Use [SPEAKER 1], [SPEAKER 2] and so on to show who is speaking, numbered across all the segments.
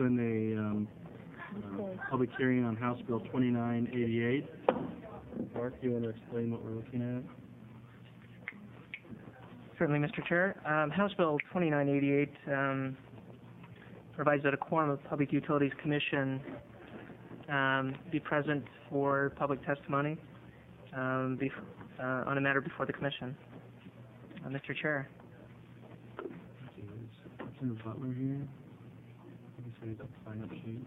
[SPEAKER 1] open a public hearing on House Bill 2988. Mark, do you want to explain what we're looking at?
[SPEAKER 2] Certainly, Mr. Chair. House Bill 2988 provides that a quorum of Public Utilities Commission be present for public testimony on a matter before the Commission. Mr. Chair.
[SPEAKER 1] Is Butler here? I guess I need to sign up sheet.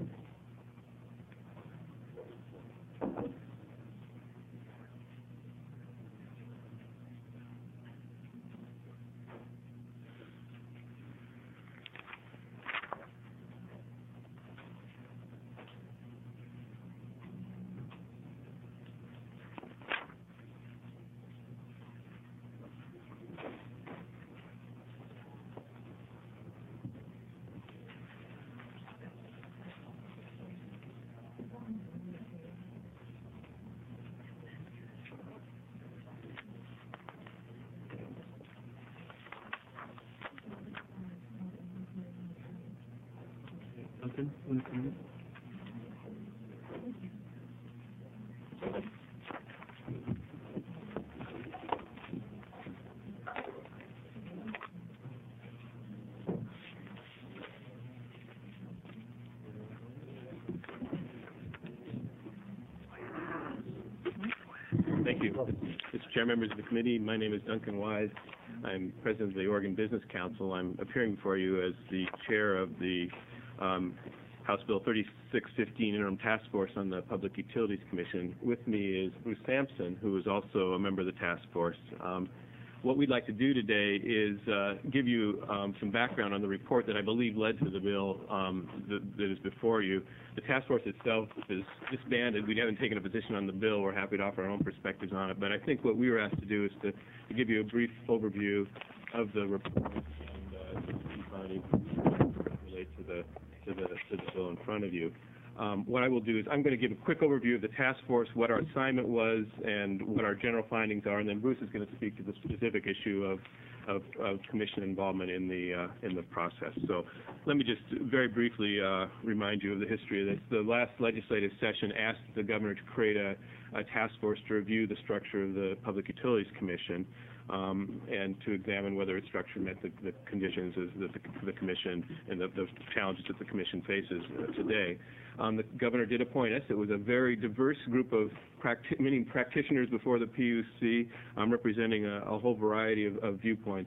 [SPEAKER 1] Duncan, want to come in?
[SPEAKER 3] Thank you. Mr. Chair, members of the committee, my name is Duncan Wise. I'm president of the Oregon Business Council. I'm appearing before you as the chair of the House Bill 3615 Interim Task Force on the Public Utilities Commission. With me is Bruce Sampson, who is also a member of the task force. What we'd like to do today is give you some background on the report that I believe led to the bill that is before you. The task force itself is disbanded. We haven't taken a position on the bill. We're happy to offer our own perspectives on it. But I think what we were asked to do is to give you a brief overview of the report and findings relate to the bill in front of you. What I will do is I'm going to give a quick overview of the task force, what our assignment was, and what our general findings are, and then Bruce is going to speak to the specific issue of commission involvement in the process. So let me just very briefly remind you of the history of this. The last legislative session asked the governor to create a task force to review the structure of the Public Utilities Commission and to examine whether its structure met the conditions that the commission and the challenges that the commission faces today. The governor did appoint us. It was a very diverse group of many practitioners before the PUC, representing a whole variety of viewpoints.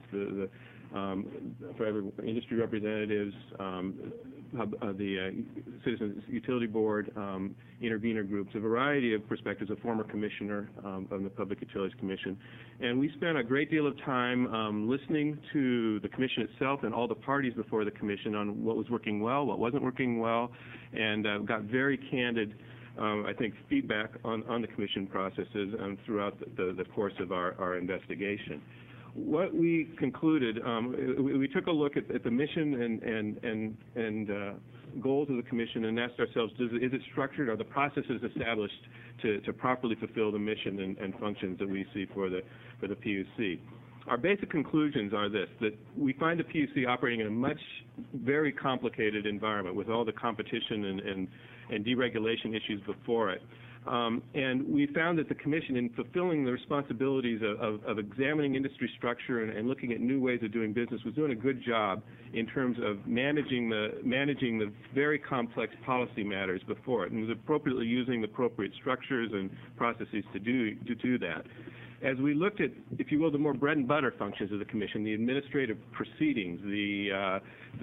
[SPEAKER 3] For industry representatives, the Citizens Utility Board, intervener groups, a variety of perspectives, a former commissioner of the Public Utilities Commission. And we spent a great deal of time listening to the commission itself and all the parties before the commission on what was working well, what wasn't working well, and got very candid I think, feedback on the commission processes throughout the course of our investigation. What we concluded, we took a look at the mission and goals of the commission and asked ourselves, is it structured? Are the processes established to properly fulfill the mission and functions that we see for the PUC? Our basic conclusions are this, that we find the PUC operating in a very complicated environment with all the competition and deregulation issues before it. And we found that the Commission, in fulfilling the responsibilities of examining industry structure and looking at new ways of doing business, was doing a good job in terms of managing the very complex policy matters before it, and was appropriately using the appropriate structures and processes to do that. As we looked at, if you will, the more bread and butter functions of the Commission, the administrative proceedings, the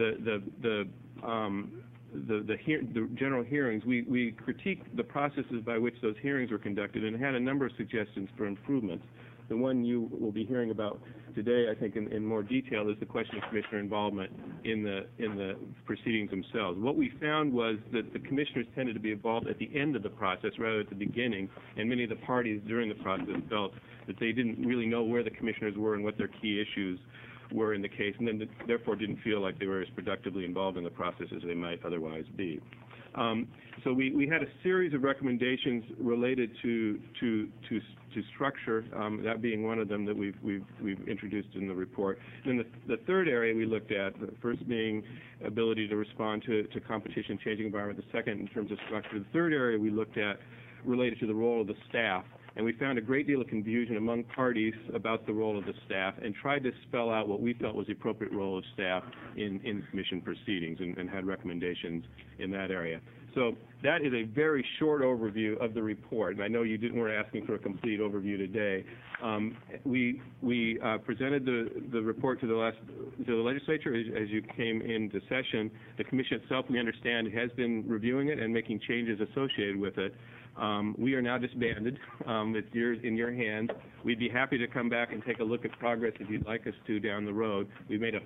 [SPEAKER 3] general hearings, we critiqued the processes by which those hearings were conducted and had a number of suggestions for improvements. The one you will be hearing about today, I think, in more detail, is the question of commissioner involvement in the proceedings themselves. What we found was that the commissioners tended to be involved at the end of the process rather than at the beginning, and many of the parties during the process felt that they didn't really know where the commissioners were and what their key issues were in the case, and then therefore didn't feel like they were as productively involved in the process as they might otherwise be. So we had a series of recommendations related to structure, that being one of them that we've introduced in the report. And then the third area we looked at, the first being ability to respond to competition, changing environment. The second in terms of structure. The third area we looked at related to the role of the staff. And we found a great deal of confusion among parties about the role of the staff and tried to spell out what we felt was the appropriate role of staff in commission proceedings and had recommendations in that area. So that is a very short overview of the report, and I know you weren't asking for a complete overview today. We presented the report to the legislature as you came into session. The commission itself, we understand, has been reviewing it and making changes associated with it. We are now disbanded. It's in your hands. We'd be happy to come back and take a look at progress if you'd like us to down the road. We've made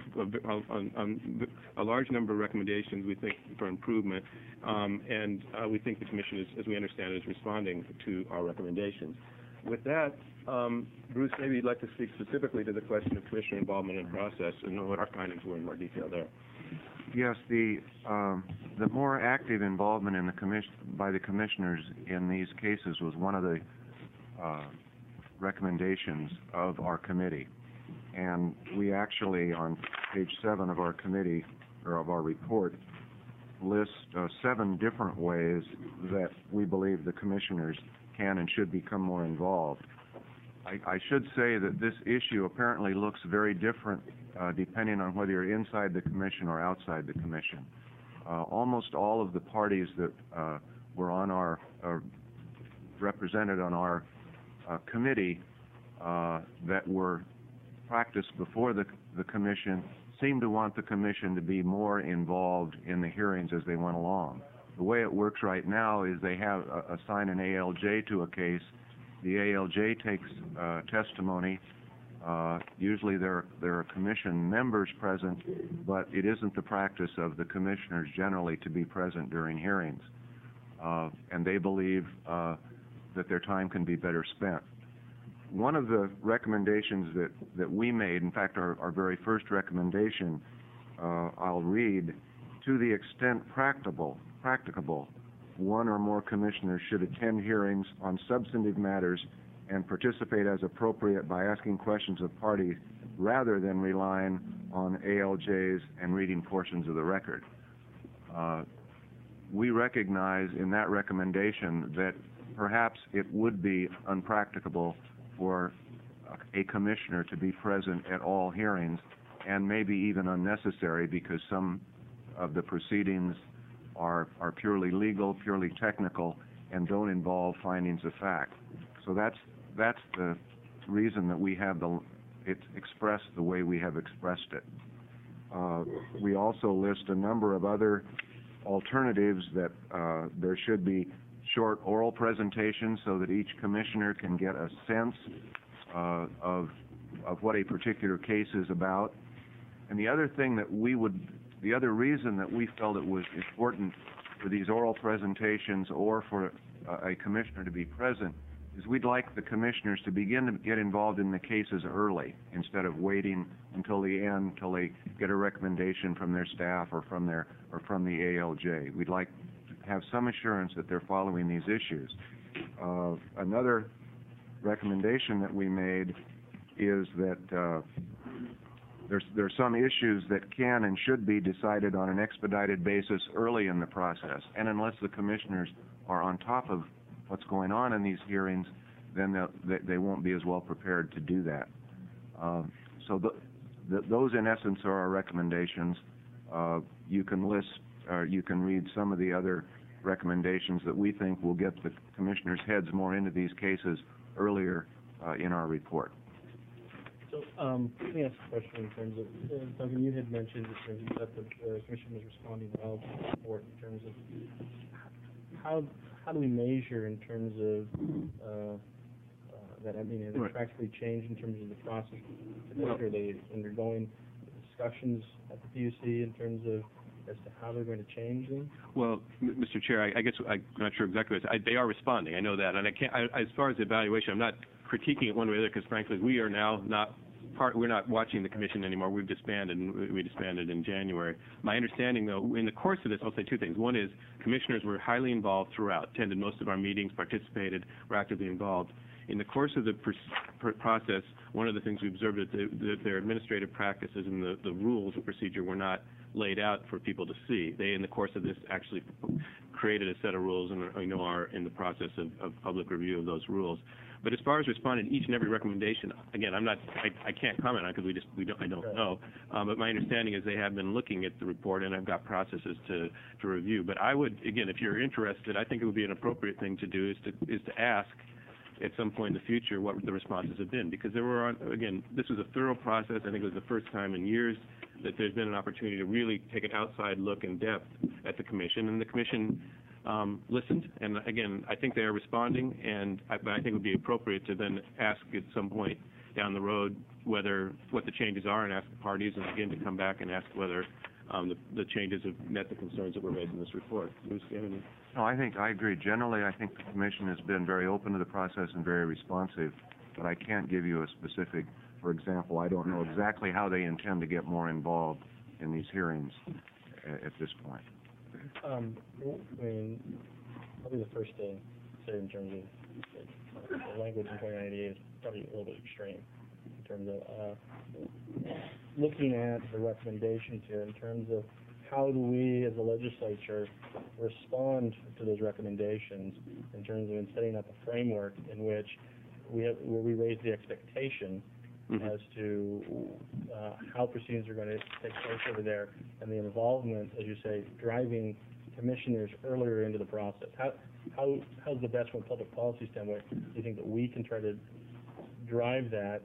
[SPEAKER 3] a large number of recommendations, we think, for improvement, and we think the commission, is, as we understand it, is responding to our recommendations. With that, Bruce, maybe you'd like to speak specifically to the question of commissioner involvement in process and know what our findings were in more detail there.
[SPEAKER 4] Yes, the more active involvement in by the commissioners in these cases was one of the recommendations of our committee, and we actually, on page 7 of our committee or of our report, list 7 different ways that we believe the commissioners can and should become more involved. I should say that this issue apparently looks very different depending on whether you're inside the commission or outside the commission. Almost all of the parties that were on our represented on our committee that were practiced before the commission seem to want the commission to be more involved in the hearings as they went along. The way it works right now is they have assign an ALJ to a case. The ALJ takes testimony. Usually there are commission members present, but it isn't the practice of the commissioners generally to be present during hearings. And they believe that their time can be better spent. One of the recommendations that we made, in fact our very first recommendation, I'll read, to the extent practicable, one or more commissioners should attend hearings on substantive matters and participate as appropriate by asking questions of parties rather than relying on ALJs and reading portions of the record. We recognize in that recommendation that perhaps it would be unpracticable for a commissioner to be present at all hearings, and maybe even unnecessary because some of the proceedings are purely legal, purely technical, and don't involve findings of fact. So that's the reason that we have it's expressed the way we have expressed it. We also list a number of other alternatives that there should be short oral presentations so that each commissioner can get a sense of what a particular case is about. And the other thing that the other reason that we felt it was important for these oral presentations or for a commissioner to be present is we'd like the commissioners to begin to get involved in the cases early instead of waiting until the end, until they get a recommendation from their staff or from the ALJ. We'd like to have some assurance that they're following these issues. Another recommendation that we made is that there's some issues that can and should be decided on an expedited basis early in the process, and unless the commissioners are on top of what's going on in these hearings, then they won't be as well prepared to do that. So those, in essence, are our recommendations. You can read some of the other recommendations that we think will get the commissioners' heads more into these cases earlier in our report.
[SPEAKER 1] So let me ask a question in terms of, Duncan, you had mentioned in terms of that the commission was responding well to the report in terms of how do we measure in terms of that? I mean, has it practically changed in terms of the process? Are they undergoing discussions at the PUC in terms of as to how they're going to change them?
[SPEAKER 3] Well, Mr. Chair, I guess I'm not sure exactly what they are responding. I know that, and I can't. As far as the evaluation, I'm not critiquing it one way or the other because, frankly, we are now not we're not watching the commission anymore. We've disbanded, and we disbanded in January. My understanding, though, in the course of this, I'll say two things. One is commissioners were highly involved throughout, attended most of our meetings, participated, were actively involved. In the course of the process, one of the things we observed is that their administrative practices and the rules of procedure were not laid out for people to see. They, in the course of this, actually created a set of rules and are in the process of public review of those rules. But as far as responding to each and every recommendation, again, I can't comment on it because I don't know. But my understanding is they have been looking at the report and have got processes to review. But I would, again, if you're interested, I think it would be an appropriate thing to do is to ask at some point in the future what the responses have been, because there were, again, this was a thorough process. I think it was the first time in years that there's been an opportunity to really take an outside look in depth at the commission, and the commission listened, and again, I think they are responding, but I think it would be appropriate to then ask at some point down the road what the changes are, and ask the parties, and again, to come back and ask whether the changes have met the concerns that were raised in this report. Bruce, do you have any?
[SPEAKER 4] No, I agree. Generally, I think the commission has been very open to the process and very responsive, but I can't give you a specific, for example, I don't know exactly how they intend to get more involved in these hearings at this point.
[SPEAKER 1] I mean, probably the first thing to say in terms of the language in 2098 is probably a little bit extreme in terms of looking at the recommendations here in terms of how do we as a legislature respond to those recommendations in terms of setting up a framework in which where we raise the expectation as to how proceedings are going to take place over there, and the involvement, as you say, driving commissioners earlier into the process. How's the best from a public policy standpoint do you think that we can try to drive that?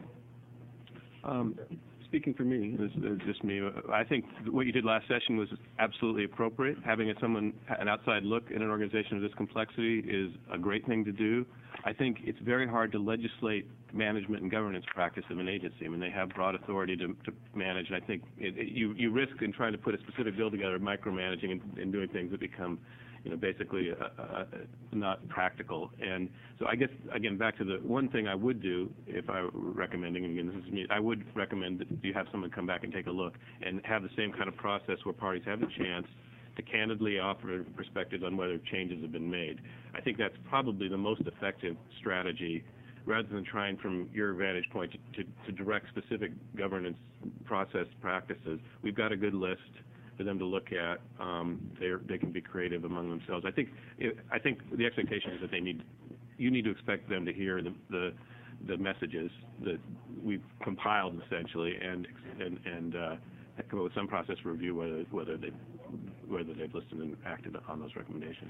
[SPEAKER 3] Speaking for me, just me, I think what you did last session was absolutely appropriate. Having an outside look in an organization of this complexity is a great thing to do. I think it's very hard to legislate management and governance practice of an agency. I mean, they have broad authority to manage, and I think you risk in trying to put a specific bill together, micromanaging and doing things that become, basically not practical. And so I guess, again, back to the one thing I would do if I were recommending, and again, this is me, I would recommend that you have someone come back and take a look and have the same kind of process where parties have the chance to candidly offer perspectives on whether changes have been made. I think that's probably the most effective strategy, rather than trying from your vantage point to direct specific governance process practices. We've got a good list for them to look at. They can be creative among themselves. I think the expectation is that you need to expect them to hear the messages that we've compiled essentially, and come up with some process for review whether they've listened and acted on those recommendations.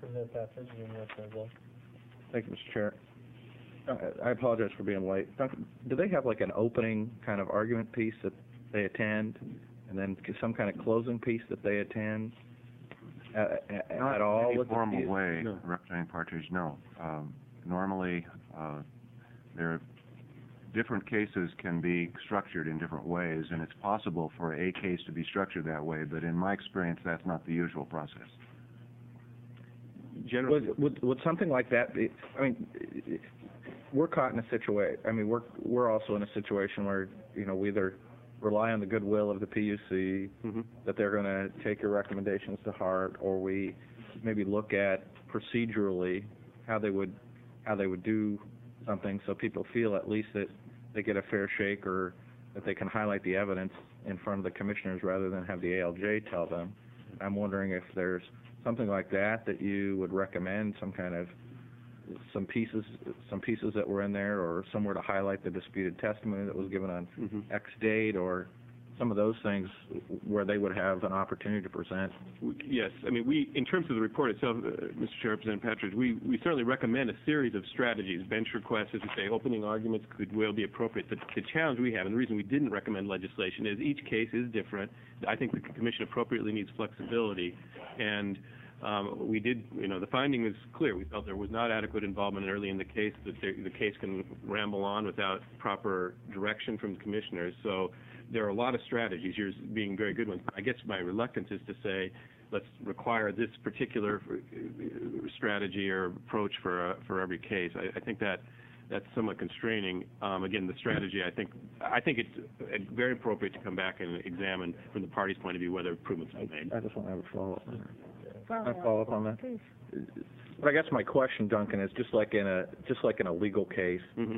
[SPEAKER 5] Thank you, Mr. Chair. I apologize for being late. Duncan, do they have like an opening kind of argument piece that they attend, and then some kind of closing piece that they attend at all?
[SPEAKER 4] Not in any formal way, no. Representative Partridge, no. Normally, different cases can be structured in different ways, and it's possible for a case to be structured that way, but in my experience, that's not the usual process.
[SPEAKER 3] Generally,
[SPEAKER 5] would something like that be, I mean, we're caught in a situation, I mean, we're also in a situation where, we either rely on the goodwill of the PUC, that they're going to take your recommendations to heart, or we maybe look at procedurally how they would do something so people feel at least that they get a fair shake, or that they can highlight the evidence in front of the commissioners rather than have the ALJ tell them. I'm wondering if there's something like that you would recommend, some pieces that were in there, or somewhere to highlight the disputed testimony that was given on X date, or some of those things where they would have an opportunity to present.
[SPEAKER 3] Yes. I mean, in terms of the report itself, Mr. Chair, Representative Patridge, we certainly recommend a series of strategies. Bench requests, as we say, opening arguments could well be appropriate. The challenge we have, and the reason we didn't recommend legislation, is each case is different. I think the Commission appropriately needs flexibility, and we did, the finding is clear. We felt there was not adequate involvement early in the case, that the case can ramble on without proper direction from the commissioners. So there are a lot of strategies. Yours being very good ones. I guess my reluctance is to say, let's require this particular strategy or approach for every case. I think that that's somewhat constraining. Again, the strategy, I think it's very appropriate to come back and examine from the party's point of view whether improvements have been made.
[SPEAKER 5] I just want to have a follow-up on that. Can I follow up on that? But I guess my question, Duncan, is just like in a legal case,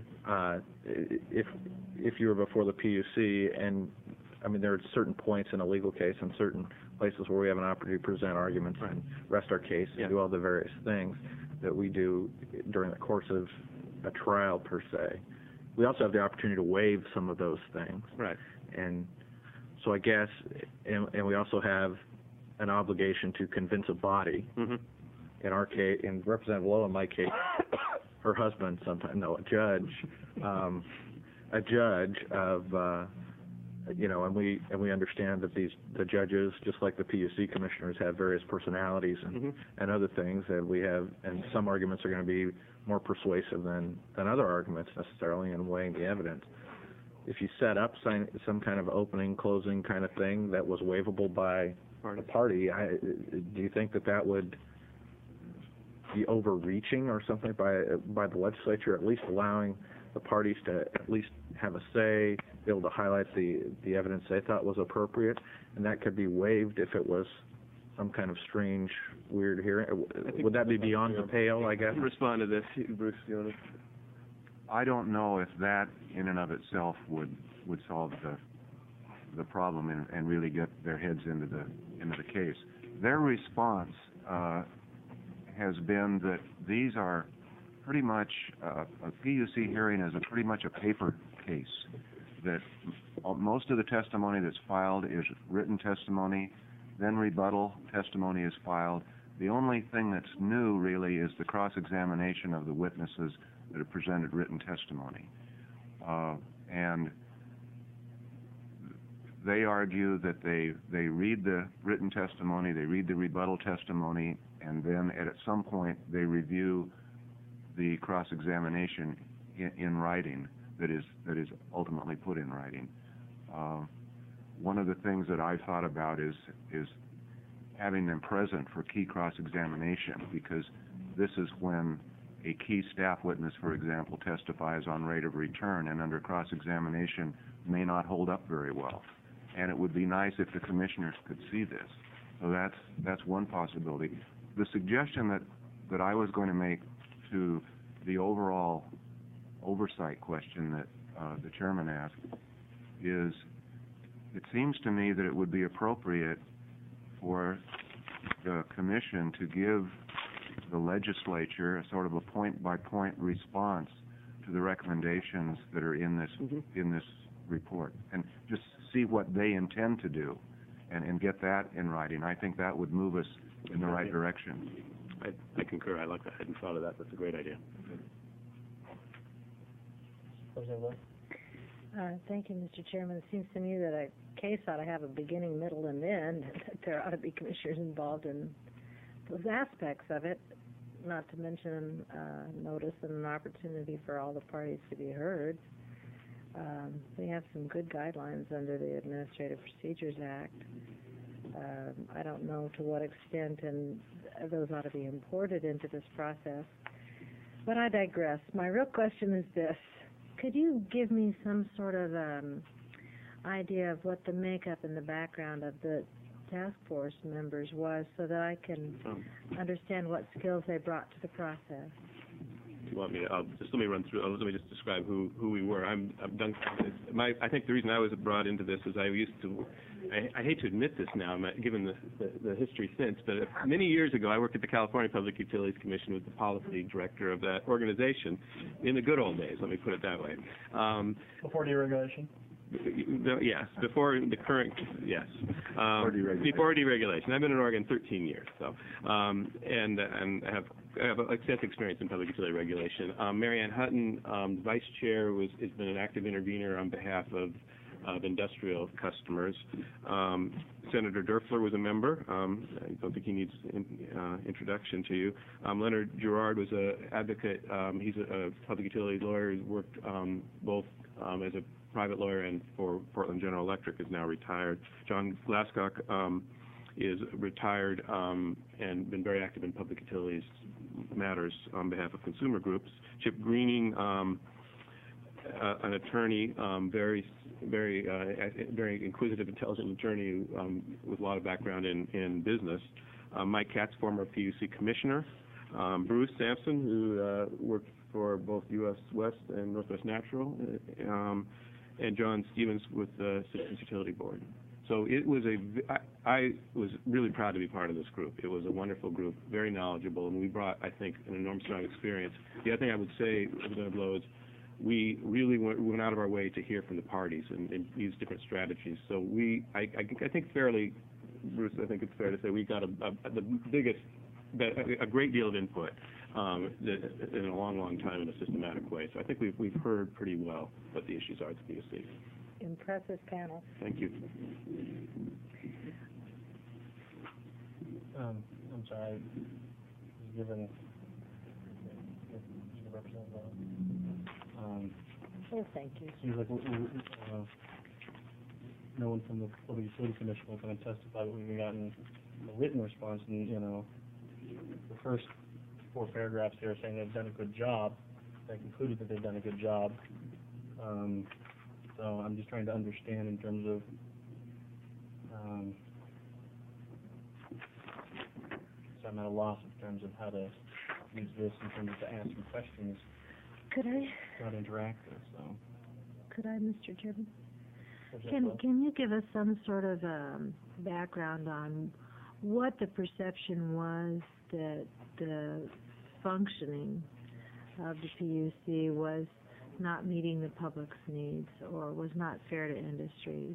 [SPEAKER 5] if you were before the PUC, and I mean there are certain points in a legal case and certain places where we have an opportunity to present arguments and rest our case and do all the various things that we do during the course of a trial per se. We also have the opportunity to waive some of those things.
[SPEAKER 3] Right.
[SPEAKER 5] And so I guess, and we also have an obligation to convince a body. In our case, in Representative Lowe, in my case, her husband sometimes, no, a judge of, you know, and we understand that the judges, just like the PUC commissioners, have various personalities and other things that we have, and some arguments are going to be more persuasive than other arguments necessarily in weighing the evidence. If you set up some kind of opening, closing kind of thing that was waivable by the party, do you think that would be overreaching or something by the legislature, at least allowing the parties to at least have a say, be able to highlight the evidence they thought was appropriate, and that could be waived if it was some kind of strange, weird hearing? Would that be beyond the pale, I guess?
[SPEAKER 3] Respond to this, Bruce. You want to?
[SPEAKER 4] I don't know if that in and of itself would solve the problem and really get their heads into the case. Their response has been that these are pretty much a PUC hearing is pretty much a paper case. That most of the testimony that's filed is written testimony, then rebuttal testimony is filed. The only thing that's new really is the cross-examination of the witnesses that have presented written testimony. And they argue that they read the written testimony, they read the rebuttal testimony, and then at some point they review the cross-examination in writing that is ultimately put in writing. One of the things that I've thought about is having them present for key cross-examination, because this is when a key staff witness, for example, testifies on rate of return and under cross-examination may not hold up very well. And it would be nice if the commissioners could see this. So that's one possibility. The suggestion that I was going to make to the overall oversight question that the chairman asked is, it seems to me that it would be appropriate for the commission to give the legislature a sort of a point-by-point response to the recommendations that are in this report, and just see what they intend to do, and get that in writing. I think that would move us in the right direction.
[SPEAKER 3] I concur. I like that. I hadn't thought of that. That's a great idea.
[SPEAKER 6] Thank you, Mr. Chairman. It seems to me that a case ought to have a beginning, middle, and end. That there ought to be commissioners involved in those aspects of it, not to mention notice and an opportunity for all the parties to be heard. We have some good guidelines under the Administrative Procedures Act. I don't know to what extent and those ought to be imported into this process. But I digress. My real question is this. Could you give me some sort of idea of what the makeup and the background of the task force members was, so that I can understand what skills they brought to the process?
[SPEAKER 3] Do you want me to? Just let me run through. Let me just describe who we were. I'm Duncan. I think the reason I was brought into this is I used to. I hate to admit this now, given the history since, but many years ago I worked at the California Public Utilities Commission with the policy director of that organization in the good old days. Let me put it that way.
[SPEAKER 1] Before deregulation?
[SPEAKER 3] Yes, before the current, yes. Before deregulation. I've been in Oregon 13 years, so, and I have extensive experience in public utility regulation. Mary Ann Hutton, vice chair, has been an active intervener on behalf of industrial customers. Senator Durfler was a member. I don't think he needs introduction to you. Leonard Gerard was an advocate. He's a public utilities lawyer. He's worked both as a private lawyer and for Portland General Electric, is now retired. John Glasscock is retired and been very active in public utilities matters on behalf of consumer groups. Chip Greening an attorney, very inquisitive, intelligent attorney with a lot of background in business. Mike Katz, former PUC commissioner. Bruce Sampson, who worked for both U.S. West and Northwest Natural, and John Stevens with the Citizens Utility Board. So it was I was really proud to be part of this group. It was a wonderful group, very knowledgeable, and we brought, I think, an enormous amount of experience. The other thing I would say, Representative Lowe, is we really went out of our way to hear from the parties and use different strategies. So I think fairly, Bruce, I think it's fair to say we got a great deal of input in a long, long time in a systematic way. So I think we've heard pretty well what the issues are at the PUC.
[SPEAKER 6] Impressive panel.
[SPEAKER 3] Thank you.
[SPEAKER 1] I'm sorry, given Representative
[SPEAKER 6] Oh, thank you.
[SPEAKER 1] seems like no one from the Public Utility Commission will come and testify, but we've gotten a written response, and, the first 4 paragraphs here are saying they've done a good job. They concluded that they've done a good job. So I'm just trying to understand in terms of, so I'm at a loss in terms of how to use this in terms of to answer questions,
[SPEAKER 6] Could I,
[SPEAKER 1] not interactive, so.
[SPEAKER 6] Mr. Chairman?
[SPEAKER 1] Was that well?
[SPEAKER 6] Can you give us some sort of background on what the perception was that the functioning of the PUC was not meeting the public's needs or was not fair to industry?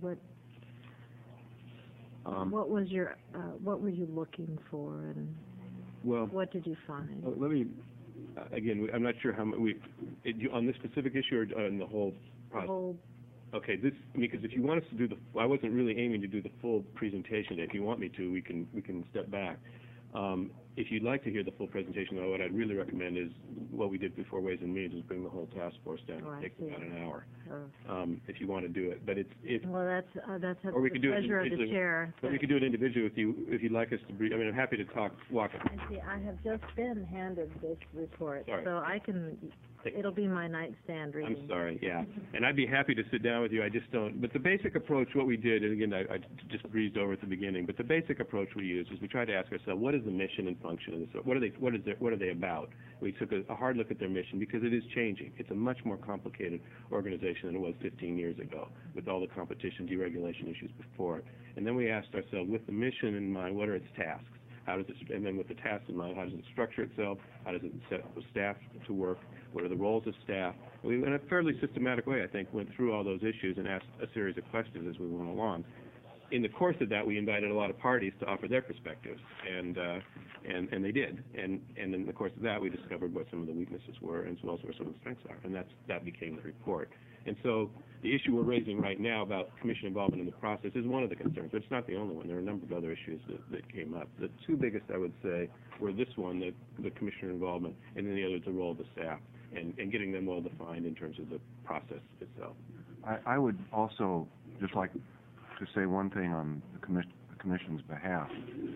[SPEAKER 6] What was your what were you looking for, and what did you find?
[SPEAKER 3] Let me again. I'm not sure how much on this specific issue or on the whole process. Okay, because if you want us to do I wasn't really aiming to do the full presentation. If you want me to, we can step back. If you'd like to hear the full presentation, though, what I'd really recommend is what we did before Ways and Means, is bring the whole task force down. It takes about an hour, if you want to do it. But
[SPEAKER 6] well, that's at
[SPEAKER 3] or we
[SPEAKER 6] the
[SPEAKER 3] could do it
[SPEAKER 6] pleasure of the
[SPEAKER 3] individually.
[SPEAKER 6] chair.
[SPEAKER 3] But we could do it individually if you'd like us to. I mean, I'm happy to walk.
[SPEAKER 6] I see. I have just been handed this report,
[SPEAKER 3] Sorry.
[SPEAKER 6] so I can. It'll be my nightstand reading.
[SPEAKER 3] I'm sorry, yeah. And I'd be happy to sit down with you, I just don't. But the basic approach, what we did, and again, I just breezed over at the beginning, but the basic approach we used is we tried to ask ourselves, what is the mission and function of this? What are they about? We took a hard look at their mission because it is changing. It's a much more complicated organization than it was 15 years ago, with all the competition, deregulation issues before it. And then we asked ourselves, with the mission in mind, what are its tasks? How does it, and then with the tasks in mind, how does it structure itself? How does it set the staff to work? What are the roles of staff? We, in a fairly systematic way, I think, went through all those issues and asked a series of questions as we went along. In the course of that, we invited a lot of parties to offer their perspectives, and they did. And in the course of that, we discovered what some of the weaknesses were, as well as where some of the strengths are, and that became the report. And so the issue we're raising right now about commission involvement in the process is one of the concerns, but it's not the only one. There are a number of other issues that came up. The 2 biggest, I would say, were this one, the commissioner involvement, and then the other is the role of the staff, and getting them well defined in terms of the process itself.
[SPEAKER 4] I would also just like to say one thing on the Commission's behalf.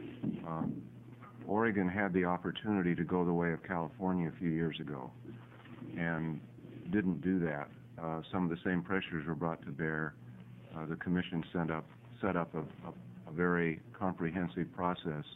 [SPEAKER 4] Oregon had the opportunity to go the way of California a few years ago and didn't do that. Some of the same pressures were brought to bear. The Commission set up a very comprehensive process,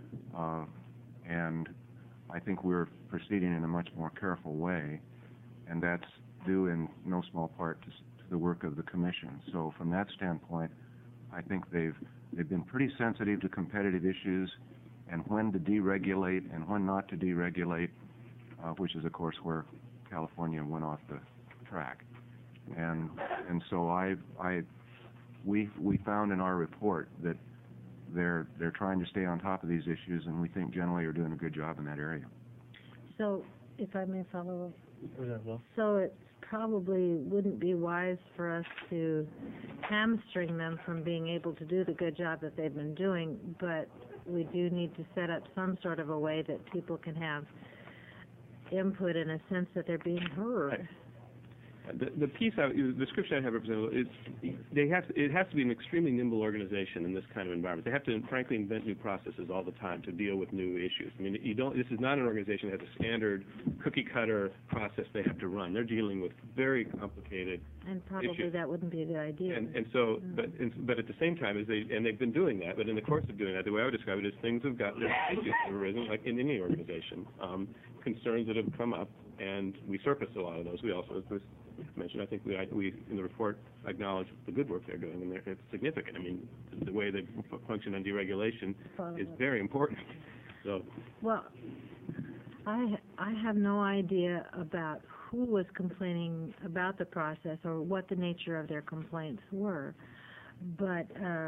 [SPEAKER 4] and I think we're proceeding in a much more careful way, and that's due in no small part to the work of the Commission. So from that standpoint, I think they've been pretty sensitive to competitive issues and when to deregulate and when not to deregulate, which is, of course, where California went off the track. And so we found in our report that they're trying to stay on top of these issues, and we think generally are doing a good job in that area.
[SPEAKER 6] So, if I may follow up.
[SPEAKER 1] Well,
[SPEAKER 6] So it probably wouldn't be wise for us to hamstring them from being able to do the good job that they've been doing, but we do need to set up some sort of a way that people can have input in a sense that they're being heard.
[SPEAKER 3] The piece, the description I have, Representative, it has to be an extremely nimble organization in this kind of environment. They have to, frankly, invent new processes all the time to deal with new issues. I mean, this is not an organization that has a standard cookie-cutter process they have to run. They're dealing with very complicated
[SPEAKER 6] And probably
[SPEAKER 3] issues.
[SPEAKER 6] that wouldn't be a good idea.
[SPEAKER 3] And so, but at the same time, they've been doing that, but in the course of doing that, the way I would describe it is things have got, there's issues that have arisen, like in any organization, concerns that have come up, and we surface a lot of those. We also, as was mentioned, I think we in the report acknowledge the good work they're doing, and it's significant. I mean, the way they function on deregulation is very important. So,
[SPEAKER 6] Well, I have no idea about who was complaining about the process or what the nature of their complaints were, but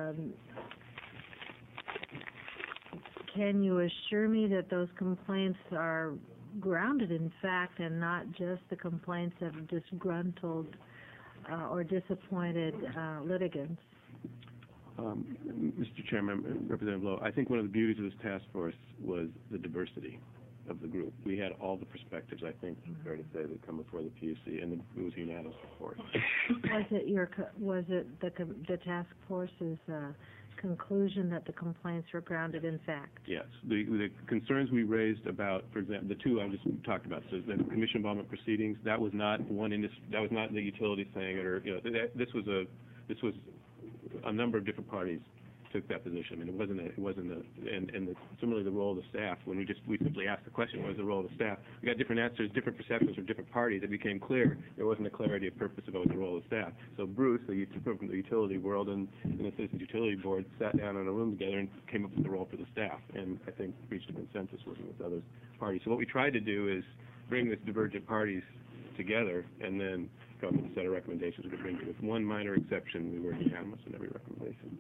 [SPEAKER 6] can you assure me that those complaints are grounded in fact and not just the complaints of disgruntled or disappointed litigants?
[SPEAKER 3] Mr. Chairman, Representative Lowe, I think one of the beauties of this task force was the diversity of the group. We had all the perspectives, I think, fair to say, that come before the PUC, and it was a unanimous report.
[SPEAKER 6] Was it the task force's conclusion that the complaints were grounded in fact?
[SPEAKER 3] Yes. The concerns we raised about, for example, the two I just talked about, so the commission involvement proceedings, that was not that was not the utility saying it, or this was a number of different parties took that position. I mean, similarly the role of the staff, when we simply asked the question, what is the role of the staff? We got different answers, different perceptions from different parties. It became clear there wasn't a clarity of purpose about the role of staff. So Bruce, from the utility world and the Citizens Utility Board, sat down in a room together and came up with the role for the staff, and I think reached a consensus working with other parties. So what we tried to do is bring these divergent parties together and then come up with a set of recommendations. We bring with one minor exception, we were unanimous in every recommendation.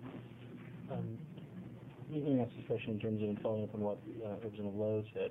[SPEAKER 1] Let me ask this question in terms of following up on what Representative Lowe said.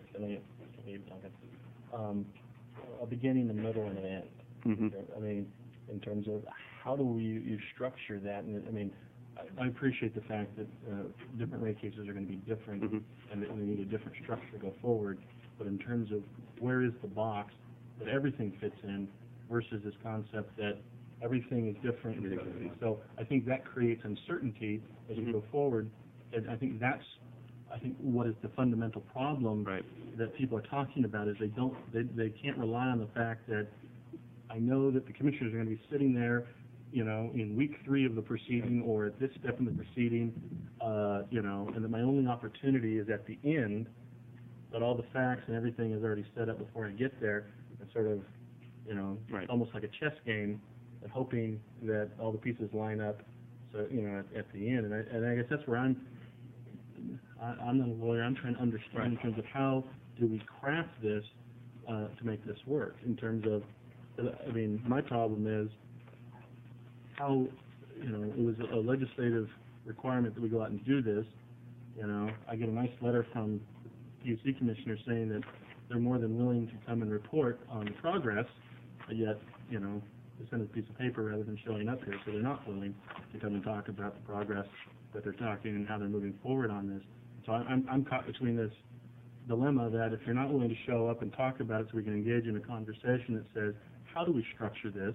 [SPEAKER 1] A beginning, a middle, and an end.
[SPEAKER 3] Mm-hmm.
[SPEAKER 1] I mean, in terms of how do you structure that? And I mean, I appreciate the fact that different rate cases are going to be different,
[SPEAKER 3] Mm-hmm.
[SPEAKER 1] and that we need a different structure to go forward. But in terms of where is the box that everything fits in versus this concept that everything is different. So I think that creates uncertainty as we go forward. And I think what is the fundamental problem that people are talking about is they can't rely on the fact that I know that the commissioners are going to be sitting there, in week 3 of the proceeding or at this step in the proceeding, and that my only opportunity is at the end, but all the facts and everything is already set up before I get there. It's sort of, almost like a chess game, and hoping that all the pieces line up, so at the end. And I guess that's where I'm not a lawyer. I'm trying to understand in terms of how do we craft this to make this work. In terms of, I mean, my problem is how it was a legislative requirement that we go out and do this. I get a nice letter from the PUC commissioner saying that they're more than willing to come and report on the progress, but yet they send a piece of paper rather than showing up here, so they're not willing to come and talk about the progress that they're talking and how they're moving forward on this. So I'm caught between this dilemma that if you're not willing to show up and talk about it so we can engage in a conversation that says, how do we structure this?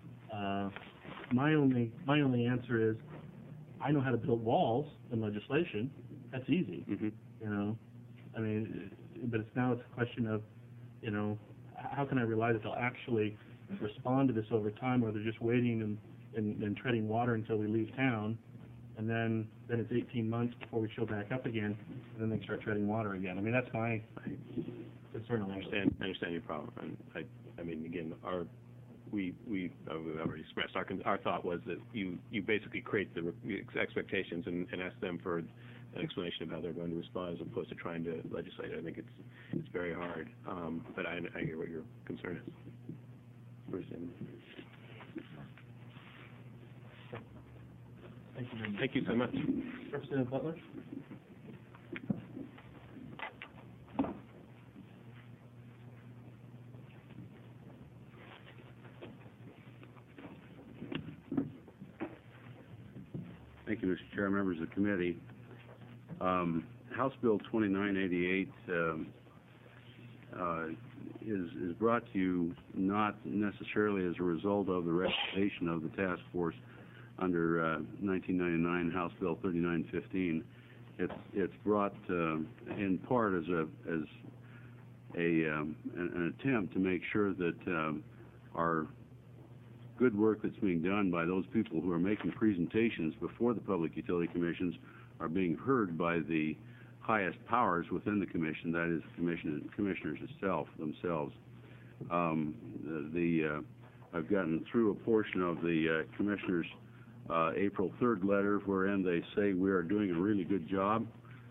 [SPEAKER 1] My only answer is, I know how to build walls in legislation. That's easy.
[SPEAKER 3] Mm-hmm.
[SPEAKER 1] I mean, but it's a question of, how can I rely that they'll actually respond to this over time, or they're just waiting and treading water until we leave town, and then it's 18 months before we show back up again, and then they start treading water again. I mean, that's my concern on that.
[SPEAKER 3] I understand your problem, and I mean, again, we've already expressed our thought was that you basically create the expectations and ask them for an explanation of how they're going to respond as opposed to trying to legislate. I think it's very hard, but I hear what your concern is.
[SPEAKER 1] Thank you very much.
[SPEAKER 3] Thank you so much.
[SPEAKER 1] Representative Butler?
[SPEAKER 7] Thank you, Mr. Chair, members of the committee. House Bill 2988 is brought to you not necessarily as a result of the recommendation of the task force under 1999 House Bill 3915. It's brought in part as an attempt to make sure that our good work that's being done by those people who are making presentations before the Public Utility Commissions are being heard by the highest powers within the commission, that is, the commissioners themselves. I've gotten through a portion of the commissioners' April 3rd letter, wherein they say we are doing a really good job,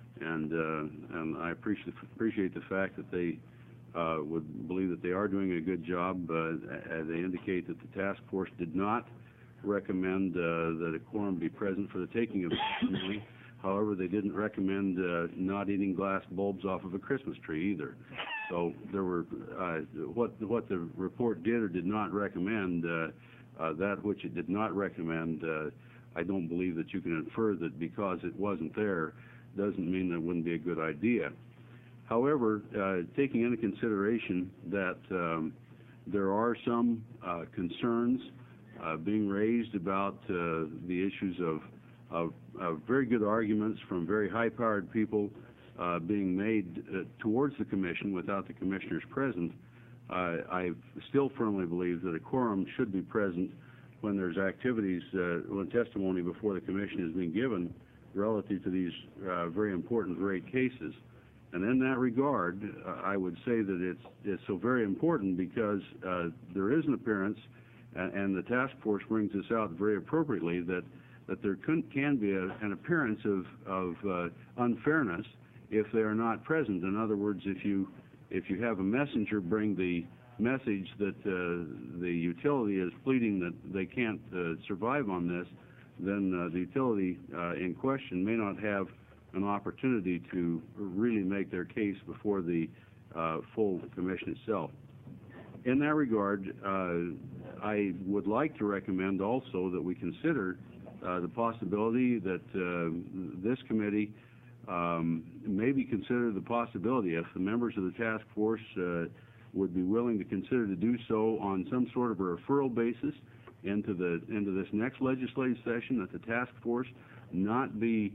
[SPEAKER 7] and I appreciate the fact that they would believe that they are doing a good job. They indicate that the task force did not recommend that a quorum be present for the taking of testimony. However, they didn't recommend not eating glass bulbs off of a Christmas tree either. So there were what the report did or did not recommend. That which it did not recommend, I don't believe that you can infer that because it wasn't there doesn't mean that it wouldn't be a good idea. However, taking into consideration that there are some concerns being raised about the issues of very good arguments from very high-powered people being made towards the commission without the commissioners present, I still firmly believe that a quorum should be present when there's activities, when testimony before the commission is being given relative to these very important rate cases. And in that regard, I would say that it's so very important because there is an appearance, and the task force brings this out very appropriately, that there can be an appearance of unfairness if they are not present. In other words, if you have a messenger bring the message that the utility is pleading that they can't survive on this, then the utility in question may not have an opportunity to really make their case before the full commission itself. In that regard, I would like to recommend also that we consider the possibility that this committee maybe consider the possibility, if the members of the task force would be willing to consider to do so on some sort of a referral basis into this next legislative session, that the task force not be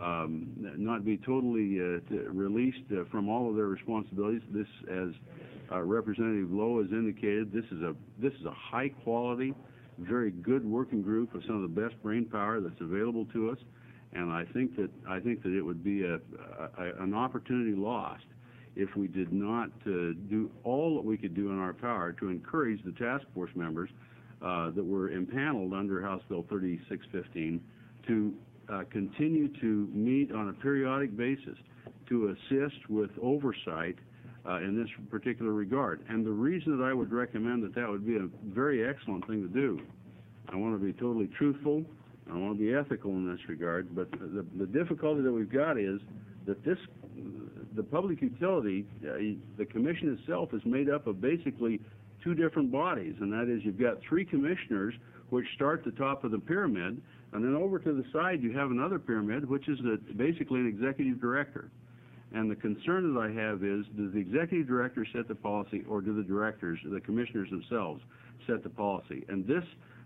[SPEAKER 7] totally released from all of their responsibilities. This, as Representative Lowe has indicated, this is a high quality, very good working group of some of the best brain power that's available to us, and I think that it would be an opportunity lost if we did not do all that we could do in our power to encourage the task force members that were impaneled under House Bill 3615 to continue to meet on a periodic basis to assist with oversight in this particular regard. And the reason that I would recommend that would be a very excellent thing to do, I want to be totally truthful, I want to be ethical in this regard, but the difficulty that we've got is that the public utility, the commission itself is made up of basically two different bodies, and that is you've got three commissioners which start at the top of the pyramid, and then over to the side you have another pyramid which is basically an executive director. And the concern that I have is, does the executive director set the policy, or do the directors, the commissioners themselves, set the policy? And this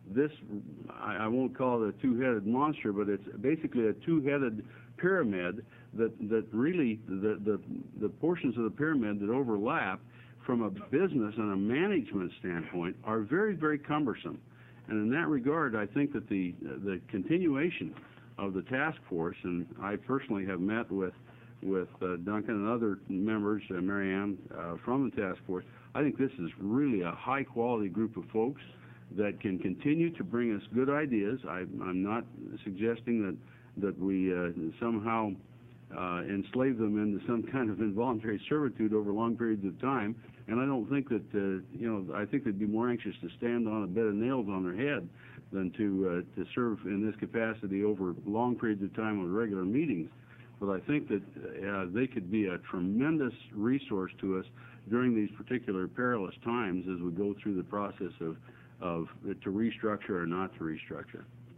[SPEAKER 7] I won't call it a two-headed monster, but it's basically a two-headed pyramid that really, the portions of the pyramid that overlap from a business and a management standpoint are very, very cumbersome. And in that regard, I think that the continuation of the task force, and I personally have met with Duncan and other members, Marianne, from the task force, I think this is really a high-quality group of folks that can continue to bring us good ideas. I'm not suggesting that we somehow enslave them into some kind of involuntary servitude over long periods of time, and I don't think that, I think they'd be more anxious to stand on a bed of nails on their head than to serve in this capacity over long periods of time with regular meetings. But I think that they could be a tremendous resource to us during these particular perilous times as we go through the process of to restructure or not to restructure.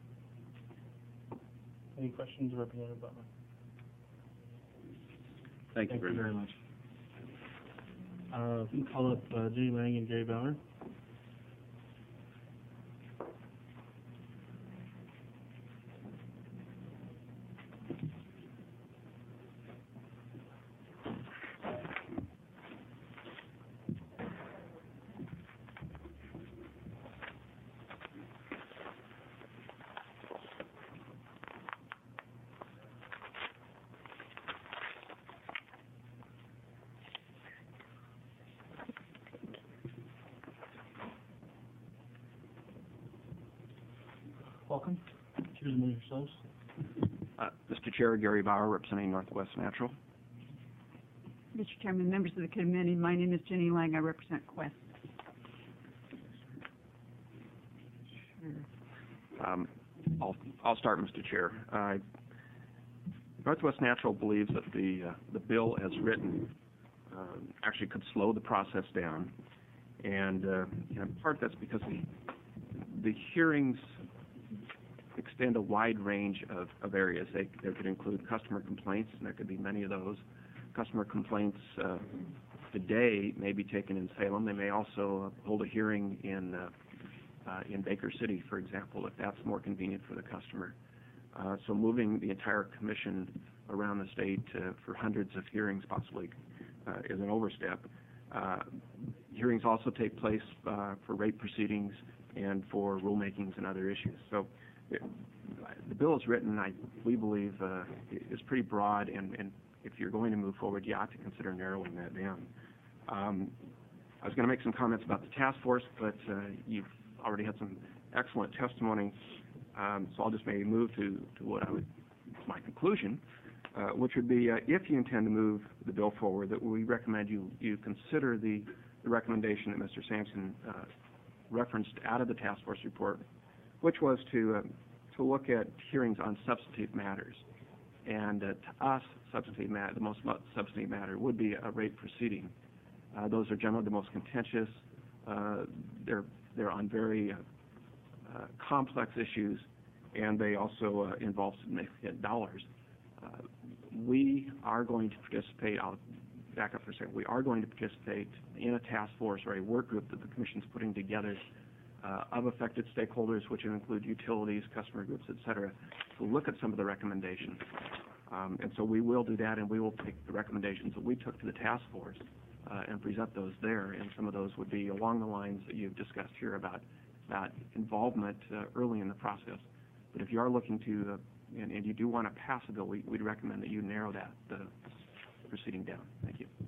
[SPEAKER 1] Any questions, Representative Butler?
[SPEAKER 7] Thank you very much.
[SPEAKER 1] Call up Jenny Lang and Gary Bauer. Welcome. Choose among yourselves.
[SPEAKER 8] Mr. Chair, Gary Bauer, representing Northwest Natural.
[SPEAKER 9] Mr. Chairman, members of the committee, my name is Jenny Lang. I represent Quest.
[SPEAKER 8] I'll start, Mr. Chair. Northwest Natural believes that the bill as written actually could slow the process down, and in part that's because the hearings extend a wide range of areas. They could include customer complaints, and there could be many of those. Customer complaints today may be taken in Salem. They may also hold a hearing in Baker City, for example, if that's more convenient for the customer. So moving the entire commission around the state for hundreds of hearings possibly is an overstep. Hearings also take place for rate proceedings and for rulemakings and other issues. So the bill is written, we believe, is pretty broad, and if you're going to move forward, you ought to consider narrowing that down. I was going to make some comments about the task force, but you've already had some excellent testimony, so I'll just maybe move to my conclusion, which would be if you intend to move the bill forward, that we recommend you consider the recommendation that Mr. Sampson referenced out of the task force report, which was to look at hearings on substantive matters. And to us, the most substantive matter would be a rate proceeding. Those are generally the most contentious. They're on very complex issues, and they also involve significant dollars. We are going to participate. I'll back up for a second. We are going to participate in a task force or a work group that the Commission's putting together of affected stakeholders, which include utilities, customer groups, et cetera, to look at some of the recommendations. And so we will do that, and we will take the recommendations that we took to the task force and present those there. And some of those would be along the lines that you've discussed here about involvement early in the process. But if you are looking to, and you do want to pass a bill, we'd recommend that you narrow the proceeding down. Thank you.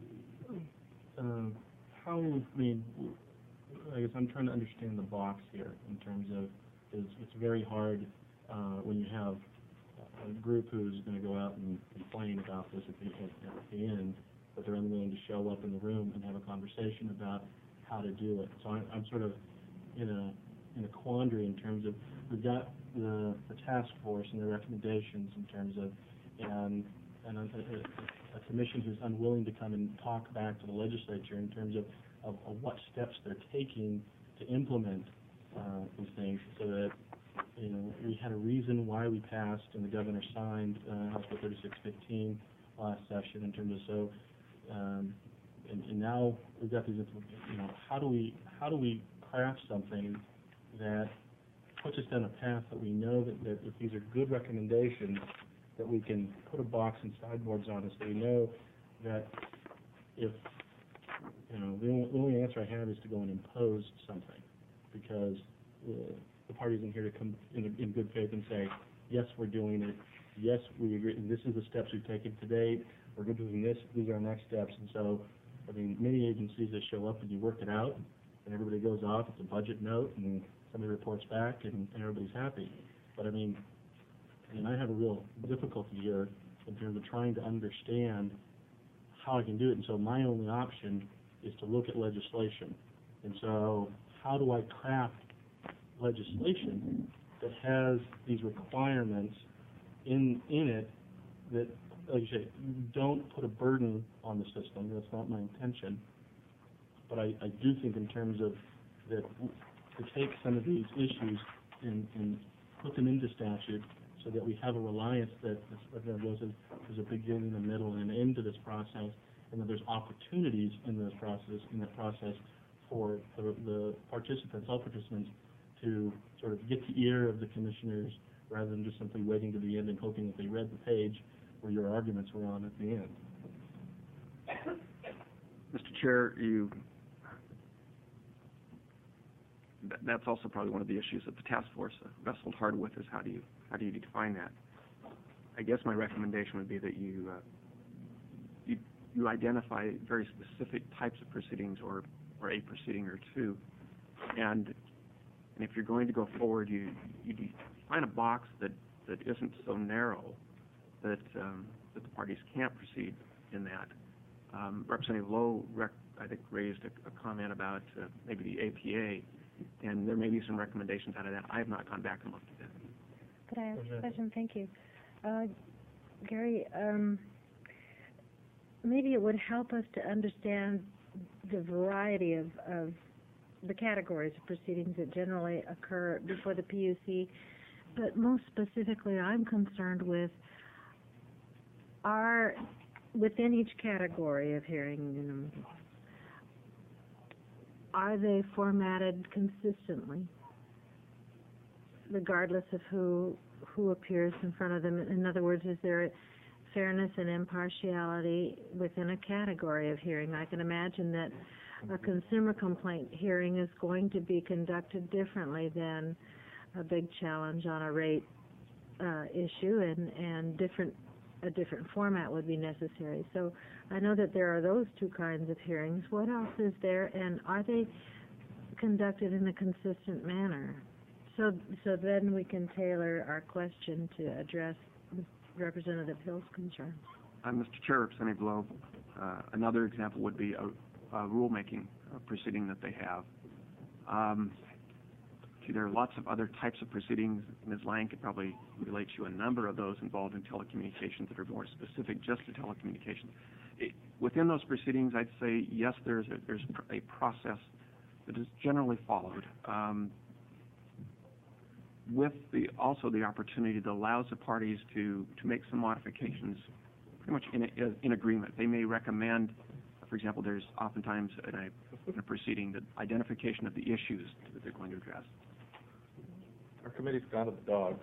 [SPEAKER 1] I guess I'm trying to understand the box here in terms of it's very hard when you have a group who's going to go out and complain about this at the end, but they're unwilling to show up in the room and have a conversation about how to do it. So I'm sort of in a quandary in terms of we've got the task force and the recommendations in terms of and a commission who's unwilling to come and talk back to the legislature in terms of what steps they're taking to implement these things, so that we had a reason why we passed and the governor signed House Bill 3615 last session in terms of and now we've got these how do we craft something that puts us down a path that we know that if these are good recommendations that we can put a box and sideboards on it, so we know that if the only answer I have is to go and impose something, because the parties in here to come in good faith and say, yes, we're doing it, yes, we agree, and this is the steps we've taken today, we're doing this, these are our next steps. And so, many agencies that show up and you work it out, and everybody goes off, it's a budget note, and somebody reports back, and everybody's happy. But I have a real difficulty here in terms of trying to understand how I can do it. And so my only option is to look at legislation. And so how do I craft legislation that has these requirements in it that, like you say, don't put a burden on the system? That's not my intention. But I do think in terms of that, to take some of these issues and put them into statute so that we have a reliance that there's a beginning, a middle, and an end to this process, and that there's opportunities in that process for the participants, all participants, to sort of get the ear of the commissioners rather than just simply waiting to the end and hoping that they read the page where your arguments were on at the end.
[SPEAKER 8] Mr. Chair, that's also probably one of the issues that the task force wrestled hard with, is how do you define that? I guess my recommendation would be that you identify very specific types of proceedings or a proceeding or two, and if you're going to go forward, you define a box that isn't so narrow that the parties can't proceed in that. Representative Lowe, I think, raised a comment about maybe the APA, and there may be some recommendations out of that. I have not gone back and looked at that.
[SPEAKER 6] Could I ask a question? Thank you. Gary, maybe it would help us to understand the variety of the categories of proceedings that generally occur before the PUC, but most specifically I'm concerned with within each category of hearing, are they formatted consistently, regardless of who appears in front of them? In other words, is there fairness and impartiality within a category of hearing? I can imagine that a consumer complaint hearing is going to be conducted differently than a big challenge on a rate issue, and a different format would be necessary. So I know that there are those two kinds of hearings. What else is there, and are they conducted in a consistent manner? So then we can tailor our question to address Representative Hill's concern.
[SPEAKER 8] Mr. Chair, Representative Lowe, another example would be a rulemaking proceeding that they have. There are lots of other types of proceedings. Ms. Lang could probably relate to a number of those involved in telecommunications that are more specific just to telecommunications. Within those proceedings, I'd say, yes, there's a process that is generally followed, with also the opportunity that allows the parties to make some modifications pretty much in agreement. They may recommend, for example, there's oftentimes in a proceeding the identification of the issues that they're going to address.
[SPEAKER 5] Our committee's gone to the dogs.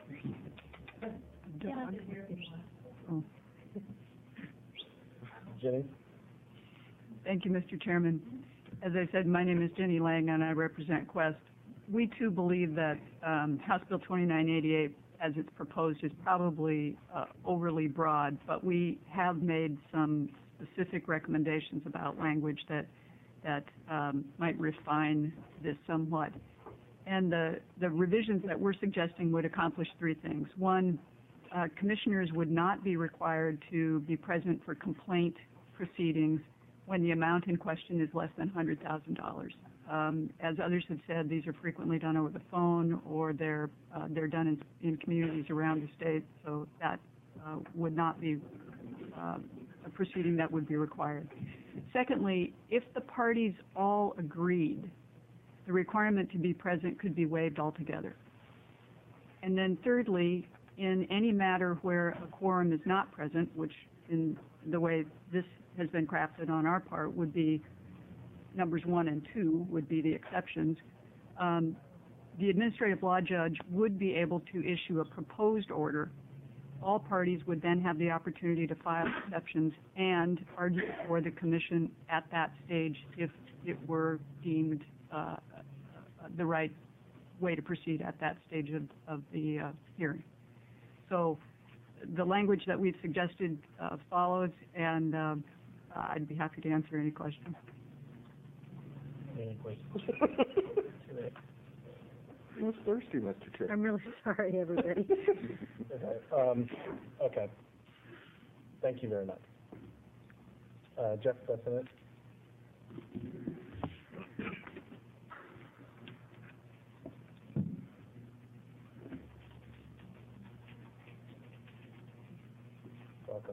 [SPEAKER 1] Jenny?
[SPEAKER 9] Thank you, Mr. Chairman. As I said, my name is Jenny Lang, and I represent Quest. We, too, believe that House Bill 2988, as it's proposed, is probably overly broad, but we have made some specific recommendations about language that might refine this somewhat. And the revisions that we're suggesting would accomplish three things. One, commissioners would not be required to be present for complaint proceedings when the amount in question is less than $100,000. As others have said, these are frequently done over the phone, or they're done in communities around the state, so that would not be a proceeding that would be required. Secondly, if the parties all agreed, the requirement to be present could be waived altogether. And then thirdly, in any matter where a quorum is not present, which in the way this has been crafted on our part would be numbers 1 and 2 would be the exceptions, the administrative law judge would be able to issue a proposed order. All parties would then have the opportunity to file exceptions and argue before the commission at that stage if it were deemed the right way to proceed at that stage of the hearing. So the language that we've suggested follows, and I'd be happy to answer any questions.
[SPEAKER 1] Any questions?
[SPEAKER 5] Who's thirsty, Mr. Chair?
[SPEAKER 6] I'm really sorry, everybody.
[SPEAKER 1] Okay. Thank you very much. Jeff, that's it? Welcome.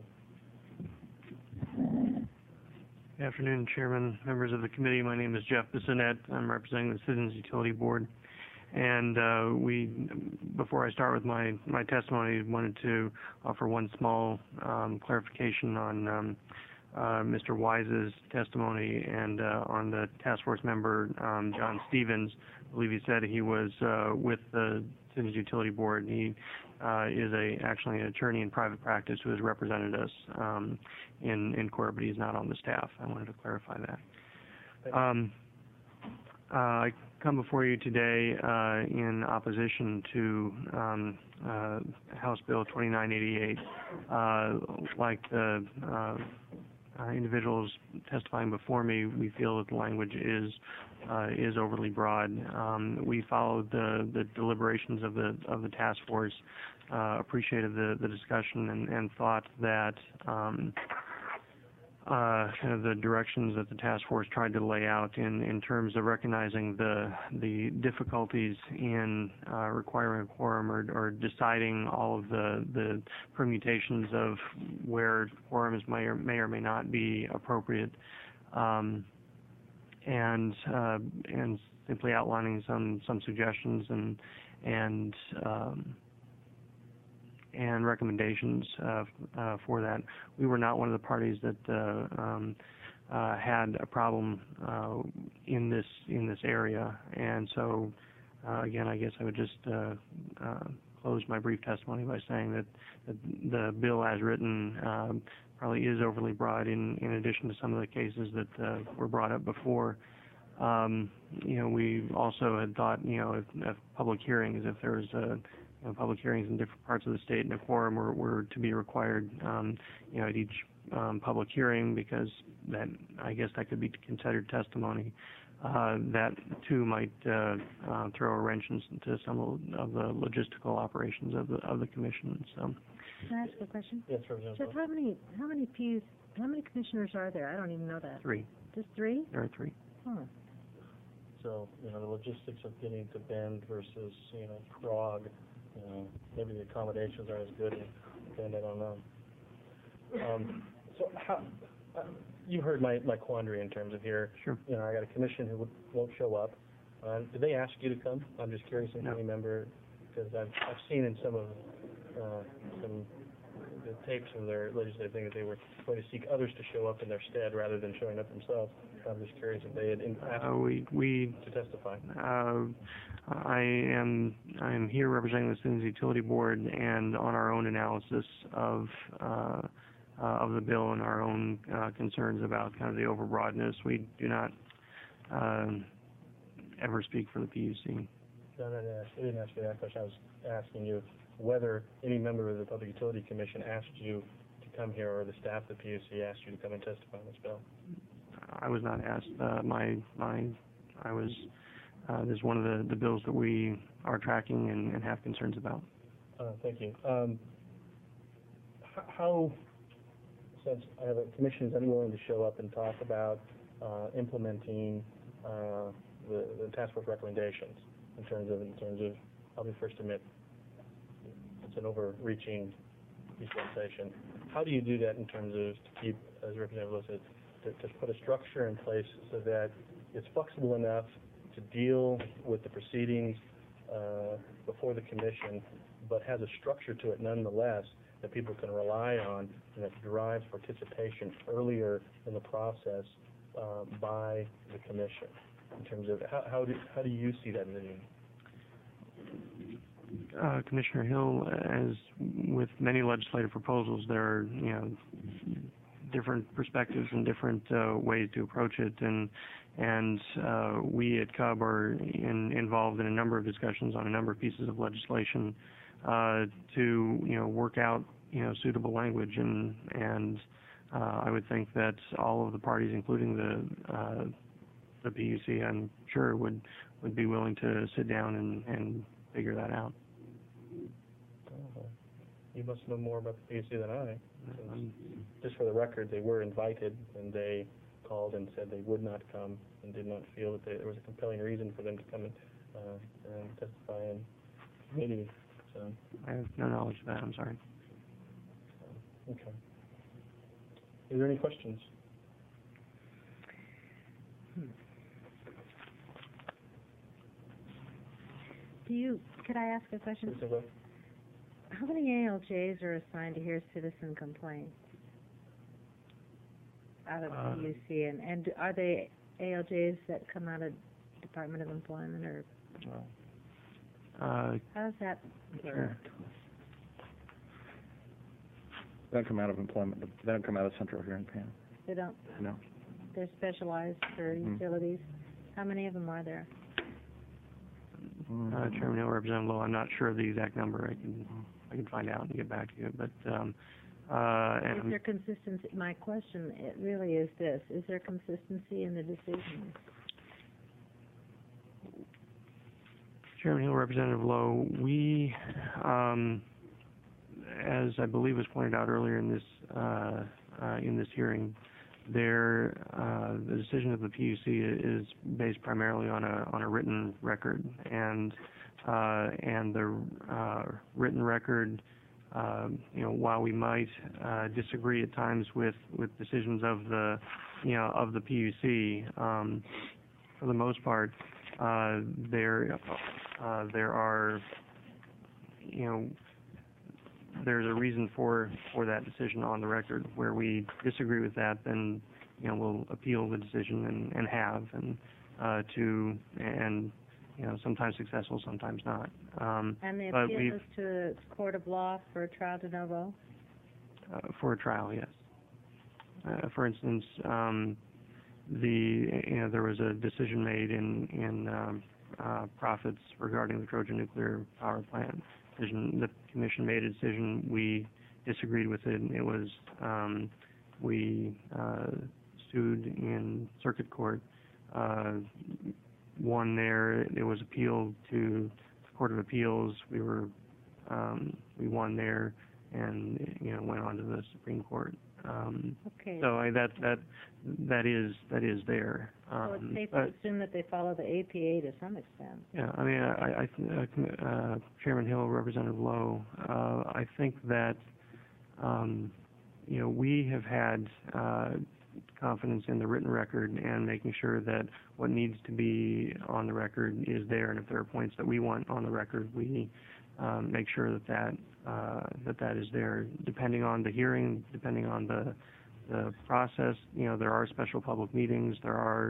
[SPEAKER 10] Good afternoon, Chairman, members of the committee. My name is Jeff Bissonette. I'm representing the Citizens Utility Board. And before I start with my testimony, I wanted to offer one small clarification on Mr. Wise's testimony, and on the task force member, John Stevens. I believe he said he was with the Citizens Utility Board. He is actually an attorney in private practice who has represented us in court, but he's not on the staff. I wanted to clarify that. I come before you today in opposition to House Bill 2988. Like the individuals testifying before me, we feel that the language is overly broad. We followed the deliberations of the task force, appreciated the discussion, and thought that kind of the directions that the task force tried to lay out in terms of recognizing the difficulties in requiring a quorum or deciding all of the permutations of where quorums may or may not be appropriate, and simply outlining some suggestions and recommendations for that. We were not one of the parties that had a problem in this area, and so again, I guess I would just close my brief testimony by saying that the bill as written probably is overly broad in addition to some of the cases that were brought up before. We also had thought, if public hearings, if there was public hearings in different parts of the state and a quorum were to be required, at each public hearing, because that, I guess that could be considered testimony. That too might throw a wrench into some of the logistical operations of the commission. So,
[SPEAKER 6] can I ask a question?
[SPEAKER 1] Yes, Representative.
[SPEAKER 6] Jeff, how many commissioners are there? I don't even know that.
[SPEAKER 10] 3.
[SPEAKER 6] Just 3?
[SPEAKER 10] There are 3.
[SPEAKER 6] Huh.
[SPEAKER 1] So, the logistics of getting to Bend versus, Prague, maybe the accommodations are as good in Bend, I don't know. So how, you heard my quandary in terms of here. Sure. I got a commission who won't show up. Did they ask you to come? I'm just curious if any member, because I've seen in some of the tapes of their legislative thing that they were going to seek others to show up in their stead rather than showing up themselves. I'm just curious if they had asked
[SPEAKER 10] we
[SPEAKER 1] to testify.
[SPEAKER 10] I am here representing the Citizens Utility Board, and on our own analysis of the bill and our own concerns about kind of the overbroadness, we do not ever speak for the PUC.
[SPEAKER 1] No, I didn't ask you that question. I was asking you whether any member of the Public Utility Commission asked you to come here, or the staff of the PUC asked you to come and testify on this bill.
[SPEAKER 10] I was not asked. This is one of the bills that we are tracking and have concerns about.
[SPEAKER 1] Thank you. How, since I have a commission, is anyone willing to show up and talk about implementing the task force recommendations in terms of? I'll be first to admit it's an overreaching visualization. How do you do that in terms of to keep, as Representative Lowe said, to put a structure in place so that it's flexible enough to deal with the proceedings before the commission, but has a structure to it nonetheless that people can rely on, and that drives participation earlier in the process by the commission? In terms of how do you see that vision?
[SPEAKER 10] Commissioner Hill, as with many legislative proposals, there are different perspectives and different ways to approach it, and we at CUB are involved in a number of discussions on a number of pieces of legislation to work out suitable language, and I would think that all of the parties, including the PUC, I'm sure would be willing to sit down and figure that out.
[SPEAKER 1] You must know more about the PUC than I. Just for the record, they were invited, and they called and said they would not come and did not feel that there was a compelling reason for them to come and testify in committee. So
[SPEAKER 10] I have no knowledge of that. I'm sorry.
[SPEAKER 1] Okay. Is there any questions?
[SPEAKER 6] Could I ask a question? How many ALJs are assigned to hear citizen complaints? out of PUC, and are they ALJs that come out of Department of Employment, or how does that work?
[SPEAKER 5] They don't come out of employment, they don't come out of Central Hearing Panel.
[SPEAKER 6] They don't,
[SPEAKER 5] No.
[SPEAKER 6] they're specialized for utilities. How many of them are there?
[SPEAKER 10] Chairman Hill, Representative Lowe, I'm not sure of the exact number. I can find out and get back to you, but,
[SPEAKER 6] Is there consistency? My question, it really is this: is there consistency in the decisions?
[SPEAKER 10] Chairman Hill, Representative Lowe, we, as I believe was pointed out earlier in this hearing, the decision of the PUC is based primarily on a written record, and the written record, while we might disagree at times with decisions of the PUC, for the most part, there are, there's a reason for that decision on the record. Where we disagree with that, then we'll appeal the decision and have, sometimes successful, sometimes not.
[SPEAKER 6] And the
[SPEAKER 10] but
[SPEAKER 6] appeal is to the Court of Law for a trial de novo?
[SPEAKER 10] For a trial, yes. For instance, there was a decision made in profits regarding the Trojan nuclear power plant. The commission made a decision. We disagreed with it. It was we sued in circuit court. Won there. It was appealed to the Court of Appeals. We won there, and went on to the Supreme Court.
[SPEAKER 6] Okay.
[SPEAKER 10] So that is there.
[SPEAKER 6] So it's safe to assume that they follow the APA to some extent.
[SPEAKER 10] Yeah, I mean, Chairman Hill, Representative Lowe, I think that we have had confidence in the written record and making sure that what needs to be on the record is there, and if there are points that we want on the record, we make sure that is there. Depending on the hearing, depending on the process, there are special public meetings, there are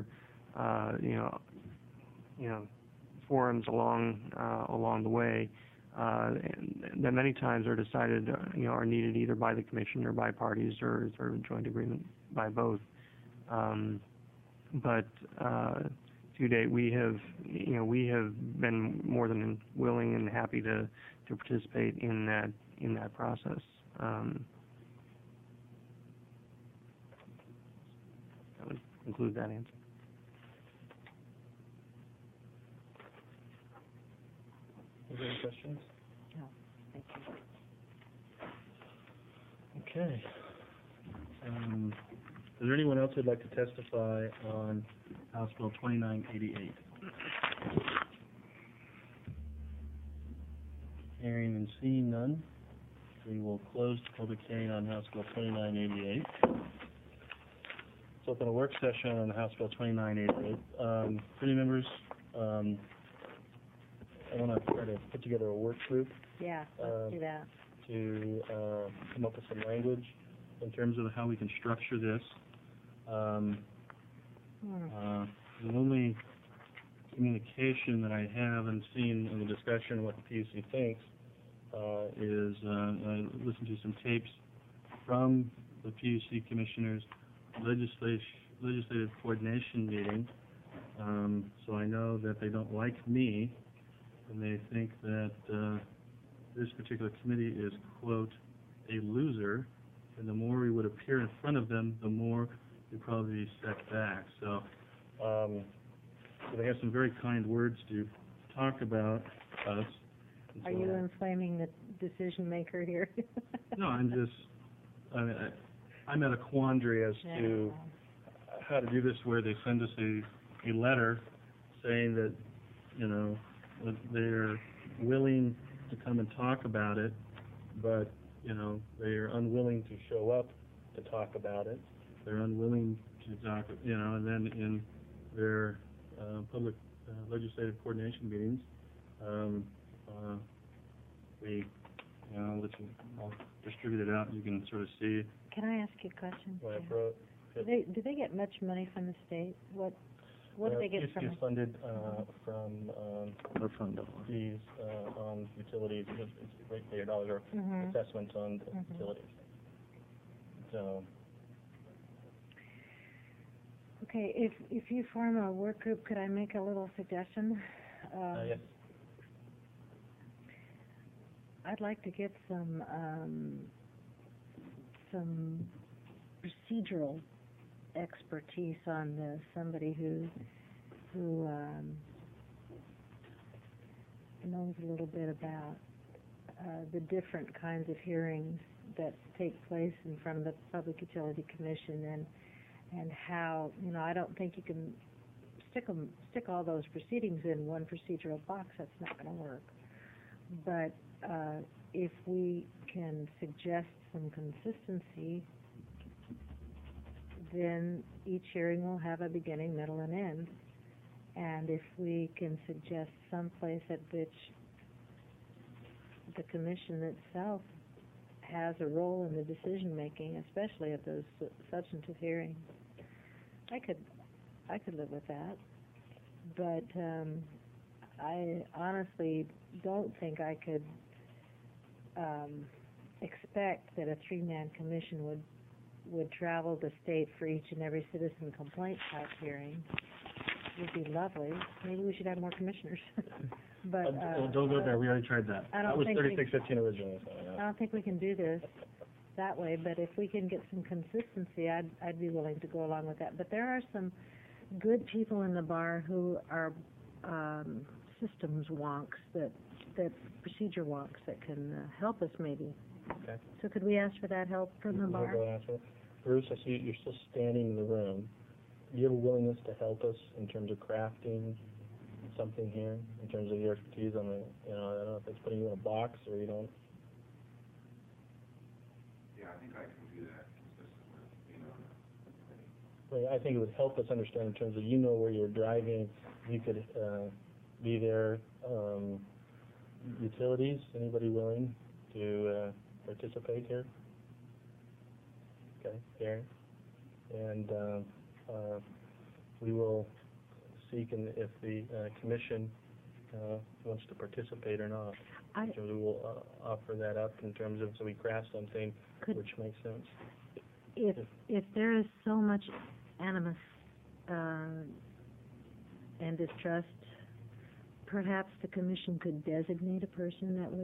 [SPEAKER 10] forums along the way that many times are decided are needed either by the commission or by parties or sort of a joint agreement by both. But to date, we have been more than willing and happy to participate in that process. That would conclude that answer.
[SPEAKER 1] Is there any questions?
[SPEAKER 6] No, thank you.
[SPEAKER 1] Okay. Is there anyone else who'd like to testify on House Bill 2988? Hearing and seeing none, we will close the public hearing on House Bill 2988. Let's open a work session on House Bill 2988. Committee members, I want to try to put together a work group
[SPEAKER 6] Yeah, let's do that.
[SPEAKER 1] to come up with some language in terms of how we can structure this. The only communication that I have and seen in the discussion what the PUC thinks is I listened to some tapes from the PUC Commissioners' legislative coordination meeting. So I know that they don't like me, and they think that this particular committee is, quote, a loser, and the more we would appear in front of them, the more we'd probably be set back. So they have some very kind words to talk about us.
[SPEAKER 6] Are you inflaming the decision maker here?
[SPEAKER 1] No, I'm at a quandary as to how to do this, where they send us a letter saying that, that they're willing to come and talk about it, but, they are unwilling to show up to talk about it. They're unwilling to talk, and then in their public legislative coordination meetings, I'll distribute it out, and you can sort of see
[SPEAKER 6] Can I ask you a question?
[SPEAKER 1] what I
[SPEAKER 6] Jim?
[SPEAKER 1] wrote.
[SPEAKER 6] Do they get much money from the state? What do they get from
[SPEAKER 1] It's
[SPEAKER 6] the?
[SPEAKER 1] funded, from,
[SPEAKER 5] Or fund
[SPEAKER 1] fees, on utilities, it's ratepayer dollars or
[SPEAKER 6] Mhm.
[SPEAKER 1] assessments on the
[SPEAKER 6] Mhm.
[SPEAKER 1] utilities. So,
[SPEAKER 6] Okay, if you form a work group, could I make a little suggestion?
[SPEAKER 1] yes,
[SPEAKER 6] I'd like to get some procedural expertise on this, somebody who knows a little bit about the different kinds of hearings that take place in front of the Public Utility Commission and how, I don't think you can stick all those proceedings in one procedural box. That's not going to work. But if we can suggest some consistency, then each hearing will have a beginning, middle, and end. And if we can suggest some place at which the commission itself has a role in the decision-making, especially at those substantive hearings, I could live with that. But I honestly don't think I could expect that a three-man commission would travel the state for each and every citizen complaint type hearing. It would be lovely. Maybe we should have more commissioners. But
[SPEAKER 1] don't go there, we already tried that.
[SPEAKER 6] I don't
[SPEAKER 1] That was
[SPEAKER 6] think we-
[SPEAKER 1] 3615 originally, so, yeah.
[SPEAKER 6] I don't think we can do this that way, but if we can get some consistency, I'd be willing to go along with that. But there are some good people in the bar who are systems wonks, that procedure wonks that can help us maybe.
[SPEAKER 1] Okay.
[SPEAKER 6] So could we ask for that help from the
[SPEAKER 1] We'll
[SPEAKER 6] bar?
[SPEAKER 1] go answer. Bruce, I see you're still standing in the room. Do you have a willingness to help us in terms of crafting something here, in terms of your expertise on the, I don't know if it's putting you in a box or you don't?
[SPEAKER 4] Yeah, I think I can do that consistent with being on the committee.
[SPEAKER 1] Well, I think it would help us understand in terms of, where you're driving, you could be there. Utilities, anybody willing to participate here? Okay, Gary? And we will seek if the commission wants to participate or not. So we will offer that up in terms of, so we craft something which makes sense.
[SPEAKER 6] If there is so much animus and distrust, perhaps the commission could designate a person that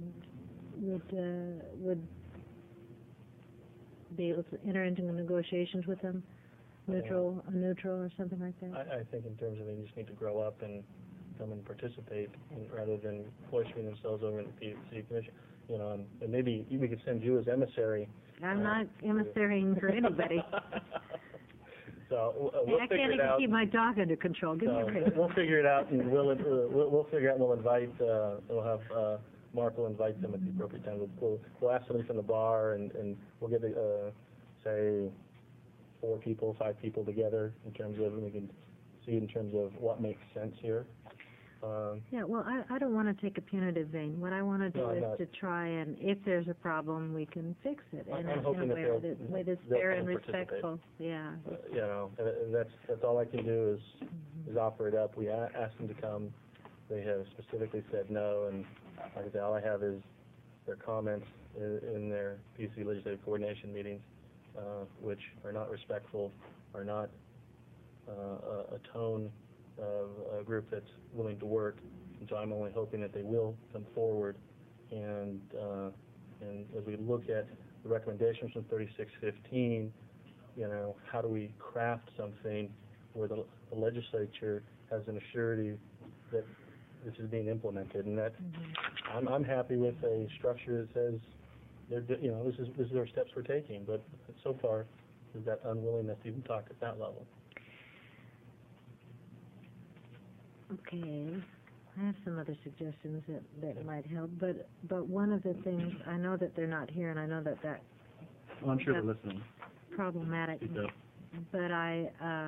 [SPEAKER 6] would be able to enter into negotiations with them, a neutral or something like that.
[SPEAKER 1] I think in terms of they just need to grow up and come and participate, rather than cloistering themselves over in the PUC commission. And maybe we could send you as emissary.
[SPEAKER 6] I'm not emissarying for anybody.
[SPEAKER 1] So we'll
[SPEAKER 6] I
[SPEAKER 1] figure
[SPEAKER 6] can't
[SPEAKER 1] it
[SPEAKER 6] even
[SPEAKER 1] out.
[SPEAKER 6] keep my dog under control. Give me a break.
[SPEAKER 1] We'll figure it out, and we'll figure out, and we'll invite. We'll have Mark will invite them at the appropriate time. We'll ask somebody from the bar, and we'll get say 4 people, 5 people together in terms of, we can see in terms of what makes sense here.
[SPEAKER 6] Yeah, well, I don't want to take a punitive vein. What I want to do
[SPEAKER 1] No, I'm
[SPEAKER 6] is
[SPEAKER 1] not.
[SPEAKER 6] to try and, if there's a problem, we can fix it in
[SPEAKER 1] I'm hoping
[SPEAKER 6] a
[SPEAKER 1] that
[SPEAKER 6] way that's
[SPEAKER 1] they'll
[SPEAKER 6] fair
[SPEAKER 1] come
[SPEAKER 6] and
[SPEAKER 1] participate.
[SPEAKER 6] respectful. Yeah.
[SPEAKER 1] And that's all I can do is offer it up. We asked them to come. They have specifically said no, and like I said, all I have is their comments in their PC legislative coordination meetings, which are not respectful, are not a tone of a group that's willing to work. And so I'm only hoping that they will come forward, and as we look at the recommendations from 3615, how do we craft something where the legislature has an assurity that this is being implemented, and that I'm happy with a structure that says this is our steps we're taking, but so far there's that unwillingness to even talk at that level.
[SPEAKER 6] Okay. I have some other suggestions that might help, but one of the things, I know that they're not here, and I know that
[SPEAKER 1] Well, I'm sure they're listening.
[SPEAKER 6] problematic,
[SPEAKER 1] Speak up.
[SPEAKER 6] but I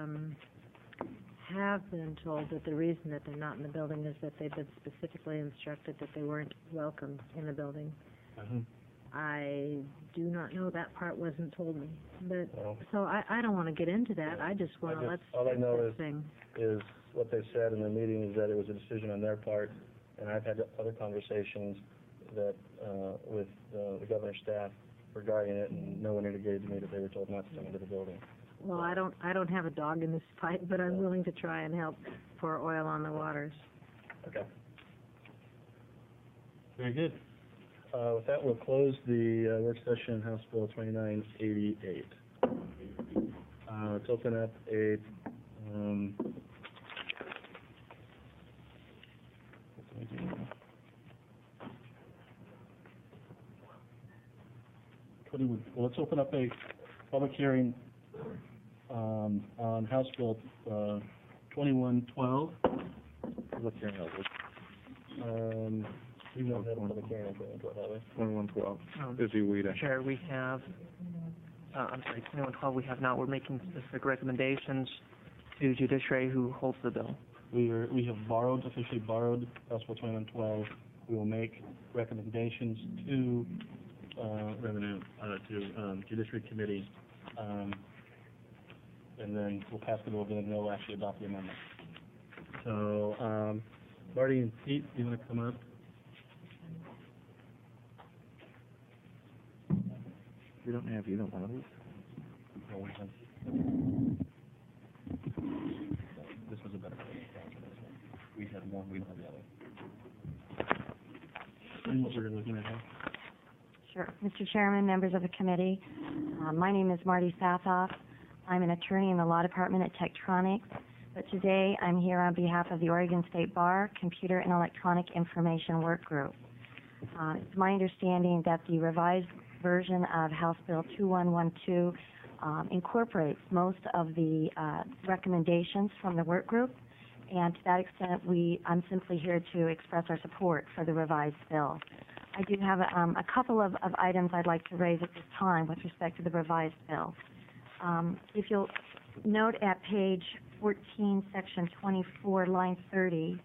[SPEAKER 6] have been told that the reason that they're not in the building is that they've been specifically instructed that they weren't welcome in the building. I do not know, that part wasn't told me. But,
[SPEAKER 1] Well,
[SPEAKER 6] so I don't want to get into that, I just want to, let's
[SPEAKER 1] all I know
[SPEAKER 6] this
[SPEAKER 1] is,
[SPEAKER 6] thing.
[SPEAKER 1] what they said in the meeting is that it was a decision on their part, and I've had other conversations that, with, the governor's staff regarding it, and no one indicated to me that they were told not to come into the building.
[SPEAKER 6] Well, I don't have a dog in this fight, but I'm willing to try and help pour oil on the waters.
[SPEAKER 1] Okay. Very good. With that, we'll close the work session, House Bill 2988. Let's open up a, let's open up a public hearing on House Bill 2112. Public hearing over. We won't have a public hearing on 2112, have we?
[SPEAKER 5] 2112 is UWIDA.
[SPEAKER 2] Chair, we have, I'm sorry, 2112, we have not. We're making specific recommendations to judiciary who holds the bill.
[SPEAKER 1] We have officially borrowed House Bill 2112. We will make recommendations to Judiciary Committee, and then we'll pass it over, and they'll actually adopt the amendment. So, Marty and Pete, you want to come up?
[SPEAKER 5] We don't have either one of these.
[SPEAKER 1] No, we have. This was a better one. We had one, we don't have the other. And what we're looking at here.
[SPEAKER 11] Sure. Mr. Chairman, members of the committee, my name is Marty Sathoff. I'm an attorney in the law department at Tektronix, but today I'm here on behalf of the Oregon State Bar Computer and Electronic Information Work Group. It's my understanding that the revised version of House Bill 2112 incorporates most of the recommendations from the work group, and to that extent, I'm simply here to express our support for the revised bill. I do have a couple of items I'd like to raise at this time with respect to the revised bill. If you'll note at page 14, section 24, line 30,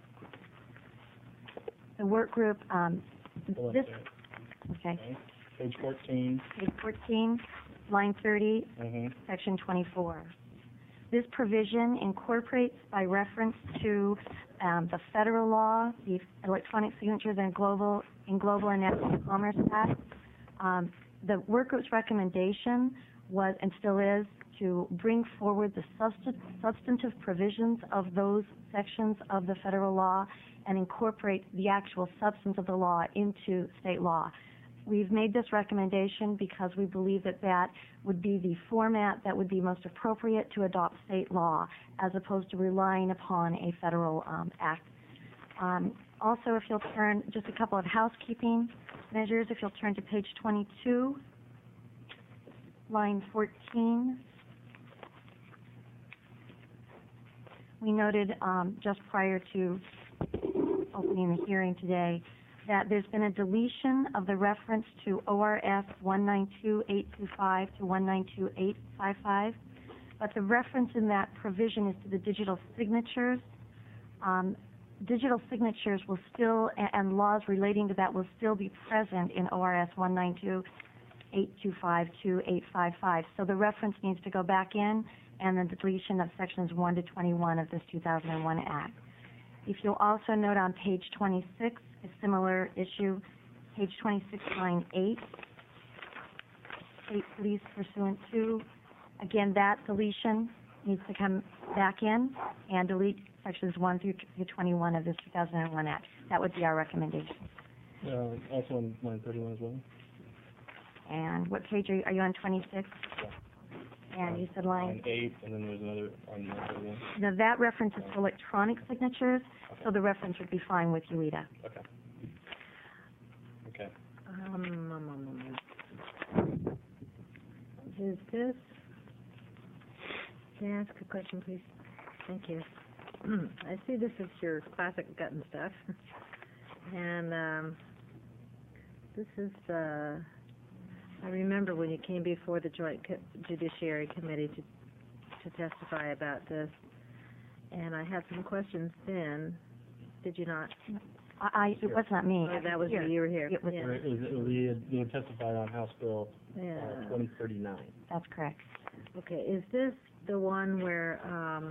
[SPEAKER 11] the work group, this, okay.
[SPEAKER 1] Page 14.
[SPEAKER 11] Page 14, line 30, section 24. This provision incorporates by reference to the federal law, the Electronic Signatures and Global and National Commerce Act. The work group's recommendation was and still is to bring forward the substantive provisions of those sections of the federal law and incorporate the actual substance of the law into state law. We've made this recommendation because we believe that that would be the format that would be most appropriate to adopt state law as opposed to relying upon a federal act. Also, if you'll turn, just a couple of housekeeping measures, if you'll turn to page 22, line 14. We noted just prior to opening the hearing today that there's been a deletion of the reference to ORS 192.825 to 192.855, but the reference in that provision is to the digital signatures. Digital signatures will still, and laws relating to that will still be present in ORS 192.825 to 855. So the reference needs to go back in, and the deletion of sections 1 to 21 of this 2001 Act. If you'll also note on page 26, a similar issue, page 26, line 8, state police pursuant to, again, that deletion needs to come back in and delete sections 1 through 21 of this 2001 Act. That would be our recommendation.
[SPEAKER 1] Also on line 31 as well?
[SPEAKER 11] And what page are you on, 26?
[SPEAKER 1] Yeah.
[SPEAKER 11] And you said line
[SPEAKER 1] 8, and then there's another on line 31.
[SPEAKER 11] Now that reference is to electronic signatures, so the reference would be fine with UWIDA.
[SPEAKER 1] Okay. Okay.
[SPEAKER 6] Is this, can I ask a question, please? Thank you. I see this is your classic gut and stuff. And this is, I remember when you came before the Joint Judiciary Committee to testify about this, and I had some questions then. Did you not?
[SPEAKER 11] It was not me.
[SPEAKER 6] Oh, that was when you were here.
[SPEAKER 11] It was,
[SPEAKER 6] Yeah.
[SPEAKER 1] Or you testified on House Bill,
[SPEAKER 6] Yeah.
[SPEAKER 1] 2039.
[SPEAKER 11] that's correct.
[SPEAKER 6] Okay, is this the one where,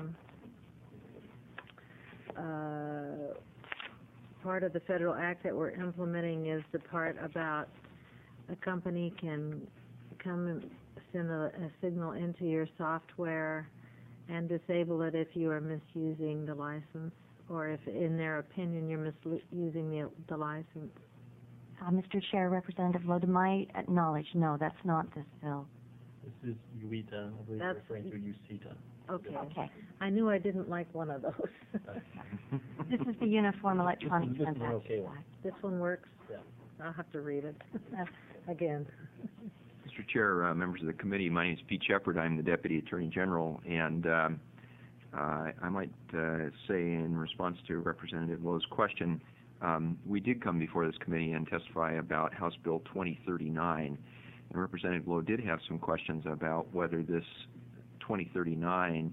[SPEAKER 6] part of the federal act that we're implementing is the part about a company can come and send a signal into your software and disable it if you are misusing the license, or if, in their opinion, you're misusing the license?
[SPEAKER 11] Mr. Chair, Representative Lowe, to my knowledge, no, that's not this bill.
[SPEAKER 1] This is UITA, I believe you're referring to UCITA.
[SPEAKER 6] Okay.
[SPEAKER 11] Okay.
[SPEAKER 6] I knew I didn't like one of those.
[SPEAKER 11] This is the Uniform Electronic
[SPEAKER 1] This is an
[SPEAKER 11] Transactions
[SPEAKER 1] okay one.
[SPEAKER 11] Act.
[SPEAKER 6] This one works?
[SPEAKER 1] Yeah.
[SPEAKER 6] I'll have to read it again.
[SPEAKER 12] Mr. Chair, members of the committee, my name is Pete Shepard. I'm the Deputy Attorney General, and I might say in response to Representative Lowe's question, we did come before this committee and testify about House Bill 2039, and Representative Lowe did have some questions about whether this 2039,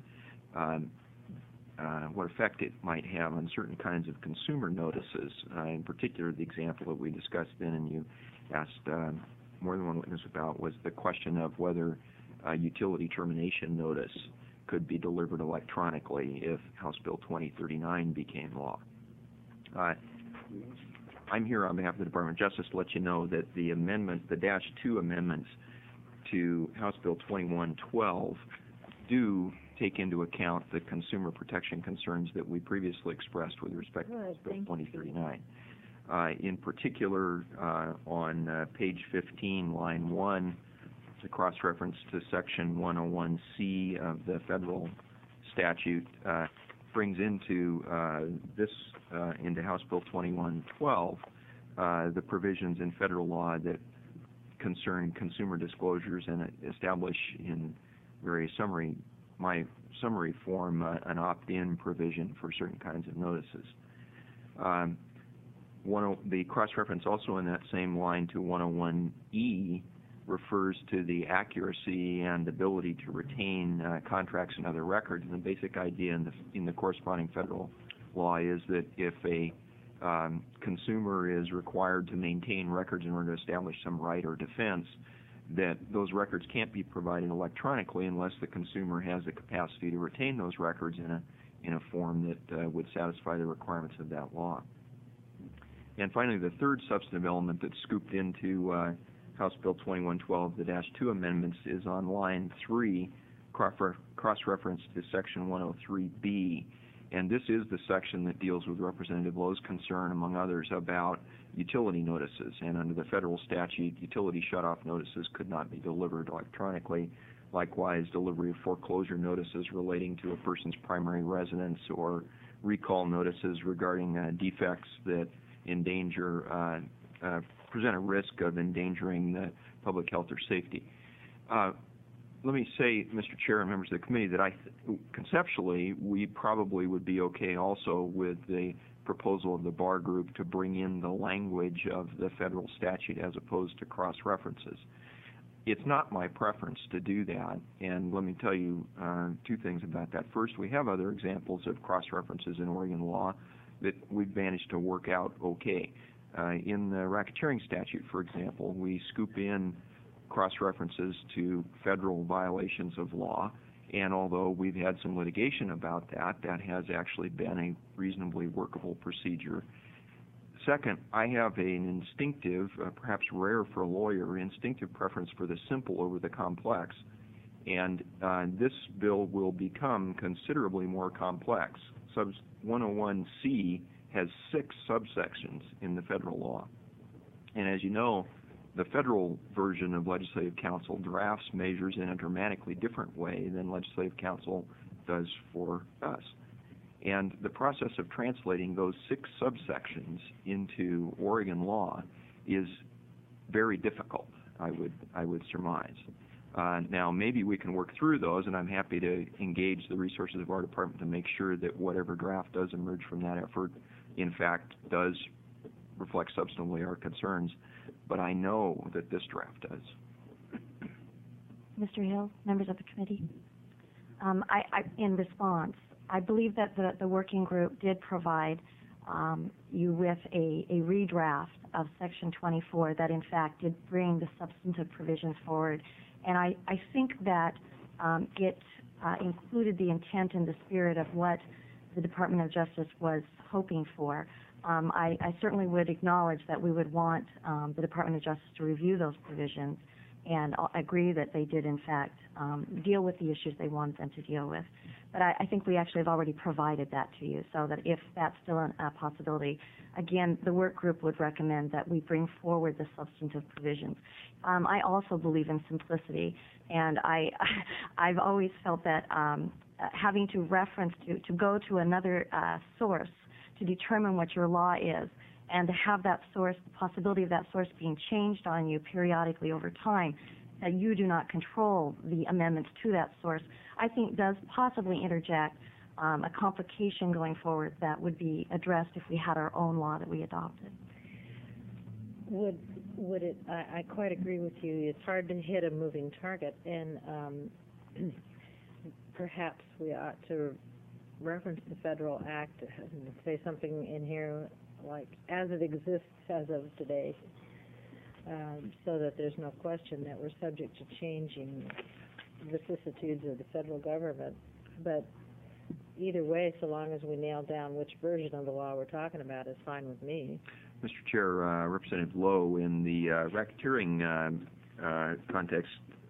[SPEAKER 12] what effect it might have on certain kinds of consumer notices. In particular, the example that we discussed then, and you asked more than one witness about, was the question of whether a utility termination notice could be delivered electronically if House Bill 2039 became law. I'm here on behalf of the Department of Justice to let you know that the amendment, the Dash 2 amendments to House Bill 2112 do take into account the consumer protection concerns that we previously expressed with respect to House Bill 2039. In particular, on page 15, line 1, the cross-reference to Section 101C of the federal statute brings into into House Bill 2112 the provisions in federal law that concern consumer disclosures and establish in very summary form an opt-in provision for certain kinds of notices. The cross-reference also in that same line to 101E refers to the accuracy and ability to retain contracts and other records. And the basic idea in the corresponding federal law is that if a consumer is required to maintain records in order to establish some right or defense, that those records can't be provided electronically unless the consumer has the capacity to retain those records in a form that would satisfy the requirements of that law. And finally, the third substantive element that's scooped into House Bill 2112, the Dash 2 amendments, is on line 3, cross-reference to Section 103B. And this is the section that deals with Representative Lowe's concern, among others, about utility notices. And under the federal statute, utility shutoff notices could not be delivered electronically. Likewise, delivery of foreclosure notices relating to a person's primary residence, or recall notices regarding defects that present a risk of endangering the public health or safety. Let me say, Mr. Chair and members of the committee, that conceptually, we probably would be okay also with the proposal of the bar group to bring in the language of the federal statute as opposed to cross-references. It's not my preference to do that, and let me tell you two things about that. First, we have other examples of cross-references in Oregon law that we've managed to work out okay. In the racketeering statute, for example, we scoop in cross-references to federal violations of law, and although we've had some litigation about that, that has actually been a reasonably workable procedure. Second, I have an instinctive, perhaps rare for a lawyer, instinctive preference for the simple over the complex, and this bill will become considerably more complex. 101C has 6 subsections in the federal law. And as you know, the federal version of Legislative Council drafts measures in a dramatically different way than Legislative Council does for us. And the process of translating those 6 subsections into Oregon law is very difficult, I would surmise. Now, maybe we can work through those, and I'm happy to engage the resources of our department to make sure that whatever draft does emerge from that effort, in fact, does reflect substantively our concerns. But I know that this draft does.
[SPEAKER 11] Mr. Hill, members of the committee, in response, I believe that the working group did provide you with a redraft of Section 24 that in fact did bring the substantive provisions forward. And I think that it included the intent and the spirit of what the Department of Justice was hoping for. I certainly would acknowledge that we would want the Department of Justice to review those provisions and agree that they did, in fact, deal with the issues they wanted them to deal with. But I think we actually have already provided that to you, so that if that's still a possibility, again, the work group would recommend that we bring forward the substantive provisions. I also believe in simplicity, and I've always felt that having to reference, to go to another source to determine what your law is, and to have that source, the possibility of that source being changed on you periodically over time, that you do not control the amendments to that source, I think does possibly interject a complication going forward that would be addressed if we had our own law that we adopted.
[SPEAKER 6] Would it, I quite agree with you, it's hard to hit a moving target, and perhaps we ought to reference the federal act and say something in here like, as it exists as of today, so that there's no question that we're subject to changing vicissitudes of the federal government. But either way, so long as we nail down which version of the law we're talking about, is fine with me.
[SPEAKER 12] Mr. Chair, Representative Lowe, in the racketeering context,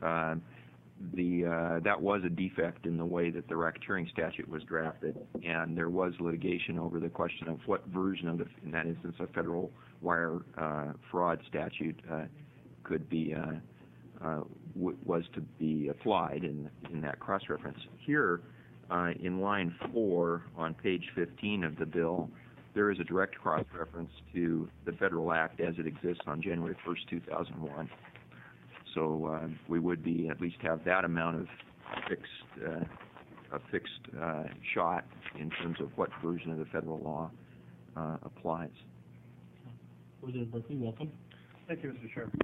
[SPEAKER 12] that was a defect in the way that the racketeering statute was drafted, and there was litigation over the question of what version of in that instance, a federal wire fraud statute could be was to be applied in that cross-reference. Here, in line 4 on page 15 of the bill, there is a direct cross-reference to the federal act as it exists on January 1st, 2001. So we would be at least have that amount of fixed shot in terms of what version of the federal law applies.
[SPEAKER 1] Representative Merkley, welcome.
[SPEAKER 10] Thank you, Mr. Chair.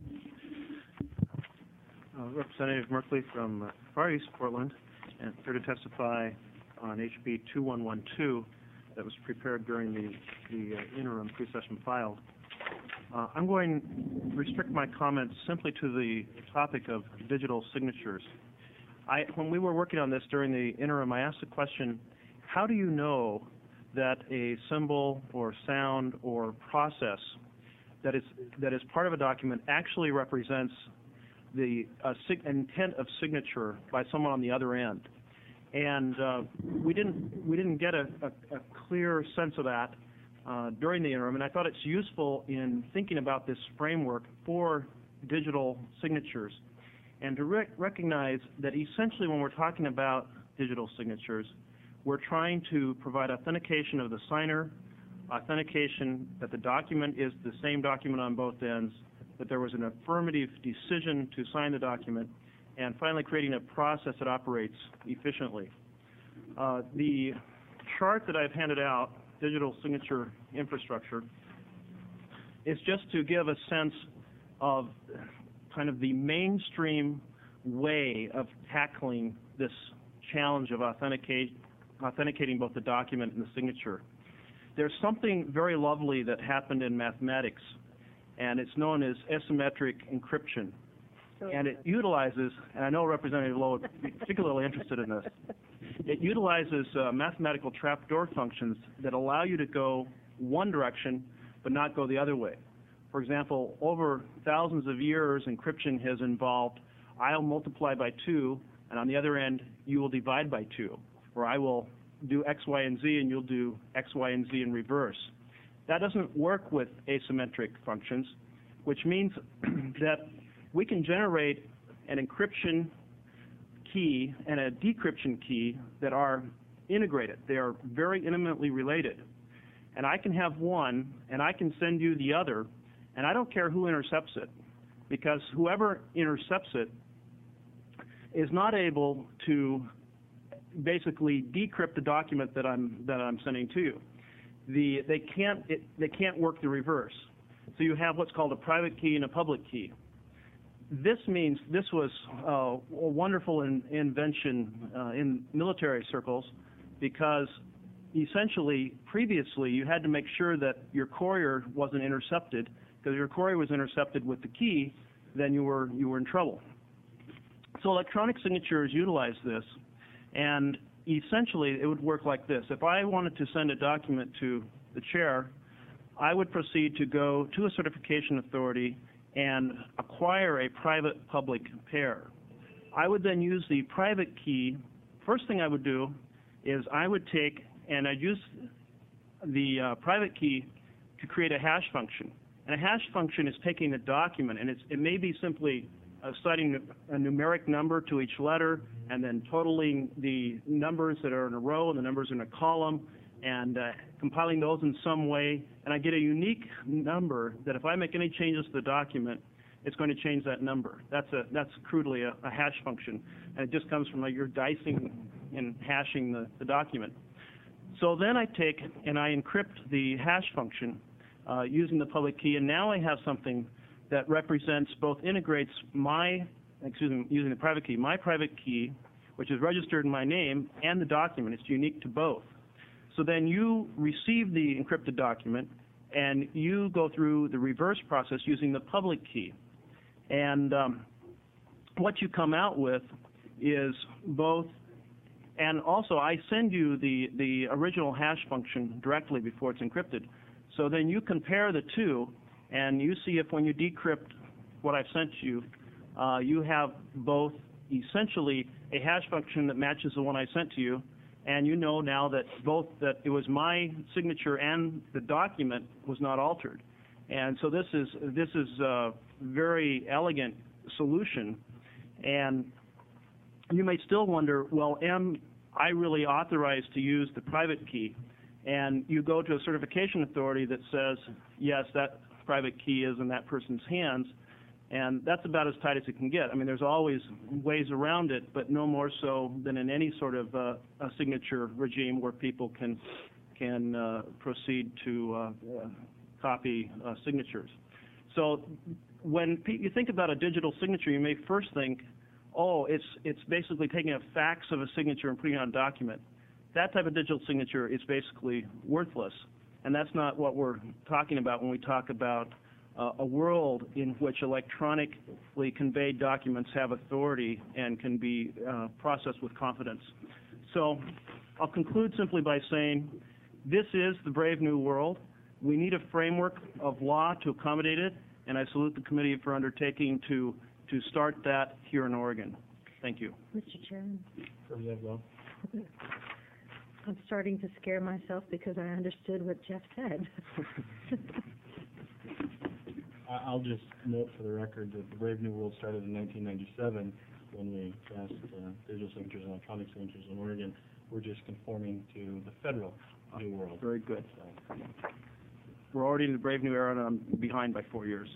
[SPEAKER 10] Representative Merkley from Far East Portland, and here to testify on HB 2112 that was prepared during the interim pre-session filed. I'm going to restrict my comments simply to the topic of digital signatures. When we were working on this during the interim, I asked the question, how do you know that a symbol or sound or process that is part of a document actually represents the intent of signature by someone on the other end? And we didn't get a clear sense of that during the interim, and I thought it's useful in thinking about this framework for digital signatures, and to recognize that essentially when we're talking about digital signatures, we're trying to provide authentication of the signer, authentication that the document is the same document on both ends, that there was an affirmative decision to sign the document, and finally creating a process that operates efficiently. The chart that I've handed out, digital signature infrastructure, is just to give a sense of kind of the mainstream way of tackling this challenge of authenticating both the document and the signature. There's something very lovely that happened in mathematics, and it's known as asymmetric encryption. And it utilizes, and I know Representative Lowe would be particularly interested in this, it utilizes mathematical trapdoor functions that allow you to go one direction but not go the other way. For example, over thousands of years, encryption has involved I'll multiply by 2, and on the other end, you will divide by 2, or I will do X, Y, and Z, and you'll do X, Y, and Z in reverse. That doesn't work with asymmetric functions, which means that we can generate an encryption key and a decryption key that are integrated. They are very intimately related. And I can have one, and I can send you the other, and I don't care who intercepts it, because whoever intercepts it is not able to basically decrypt the document that I'm sending to you. They can't work the reverse. So you have what's called a private key and a public key. This means this was a wonderful invention in military circles, because
[SPEAKER 13] essentially, previously, you had to make sure that your courier wasn't intercepted, because if your courier was intercepted with the key, then you were in trouble. So electronic signatures utilize this, and essentially it would work like this. If I wanted to send a document to the chair, I would proceed to go to a certification authority and acquire a private-public pair. I would then use the private key. First thing I would do is I would take and I'd use the private key to create a hash function. And a hash function is taking the document, and it may be simply assigning a numeric number to each letter and then totaling the numbers that are in a row and the numbers in a column and compiling those in some way, and I get a unique number that if I make any changes to the document, it's going to change that number. That's crudely a hash function, and it just comes from you're dicing and hashing the document. So then I take and I encrypt the hash function using the public key, and now I have something that represents both integrates using the private key, my private key, which is registered in my name, and the document. It's unique to both. So then you receive the encrypted document, and you go through the reverse process using the public key. And what you come out with is both, and also I send you the original hash function directly before it's encrypted. So then you compare the two, and you see if when you decrypt what I've sent you, you have both essentially a hash function that matches the one I sent to you, and you know now that that it was my signature and the document was not altered. And so this is a very elegant solution. And you may still wonder, well, am I really authorized to use the private key? And you go to a certification authority that says, yes, that private key is in that person's hands, and that's about as tight as it can get. I mean, there's always ways around it, but no more so than in any sort of a signature regime where people can proceed to copy signatures. So when you think about a digital signature, you may first think, oh, it's basically taking a fax of a signature and putting it on a document. That type of digital signature is basically worthless, and that's not what we're talking about when we talk about a world in which electronically conveyed documents have authority and can be processed with confidence. So I'll conclude simply by saying this is the brave new world. We need a framework of law to accommodate it, and I salute the committee for undertaking to start that here in Oregon. Thank you.
[SPEAKER 6] Mr. Chairman. I'm starting to scare myself because I understood what Jeff said.
[SPEAKER 1] I'll just note for the record that the Brave New World started in 1997 when we passed digital signatures and electronic signatures in Oregon. We're just conforming to the federal New World.
[SPEAKER 13] Very good. So. We're already in the Brave New Era, and I'm behind by 4 years.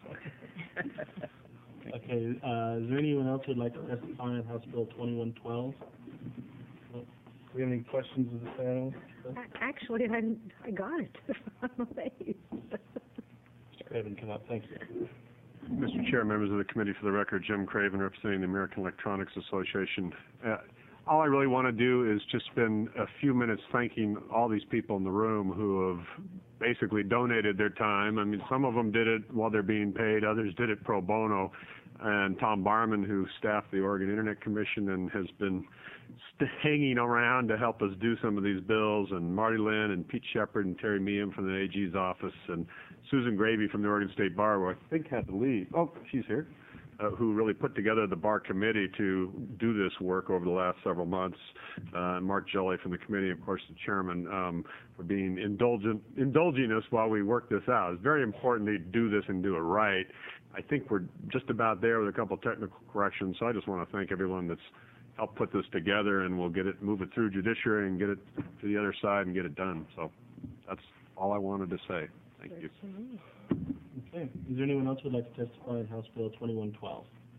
[SPEAKER 1] Okay, is there anyone else who would like to testify on House Bill 2112? Do we have any questions of the panel?
[SPEAKER 6] Actually, I got it on the page.
[SPEAKER 1] Mr. Craven, come up. Thank you.
[SPEAKER 14] Mr. Chair, members of the committee, for the record, Jim Craven, representing the American Electronics Association. All I really want to do is just spend a few minutes thanking all these people in the room who have basically donated their time. I mean, some of them did it while they're being paid, others did it pro bono. And Tom Barman, who staffed the Oregon Internet Commission and has been hanging around to help us do some of these bills, and Marty Lynn and Pete Shepard and Terry Meehan from the AG's office, and Susan Gravy from the Oregon State Bar, who I think had to leave. Oh, she's here. Who really put together the bar committee to do this work over the last several months. Mark Jelly from the committee, of course, the chairman, for being indulging us while we work this out. It's very important to do this and do it right. I think we're just about there with a couple technical corrections, so I just want to thank everyone that's helped put this together, and we'll move it through judiciary and get it to the other side and get it done. So that's all I wanted to say. Thank you.
[SPEAKER 1] Okay. Is there anyone else who would like to testify on House Bill 2112?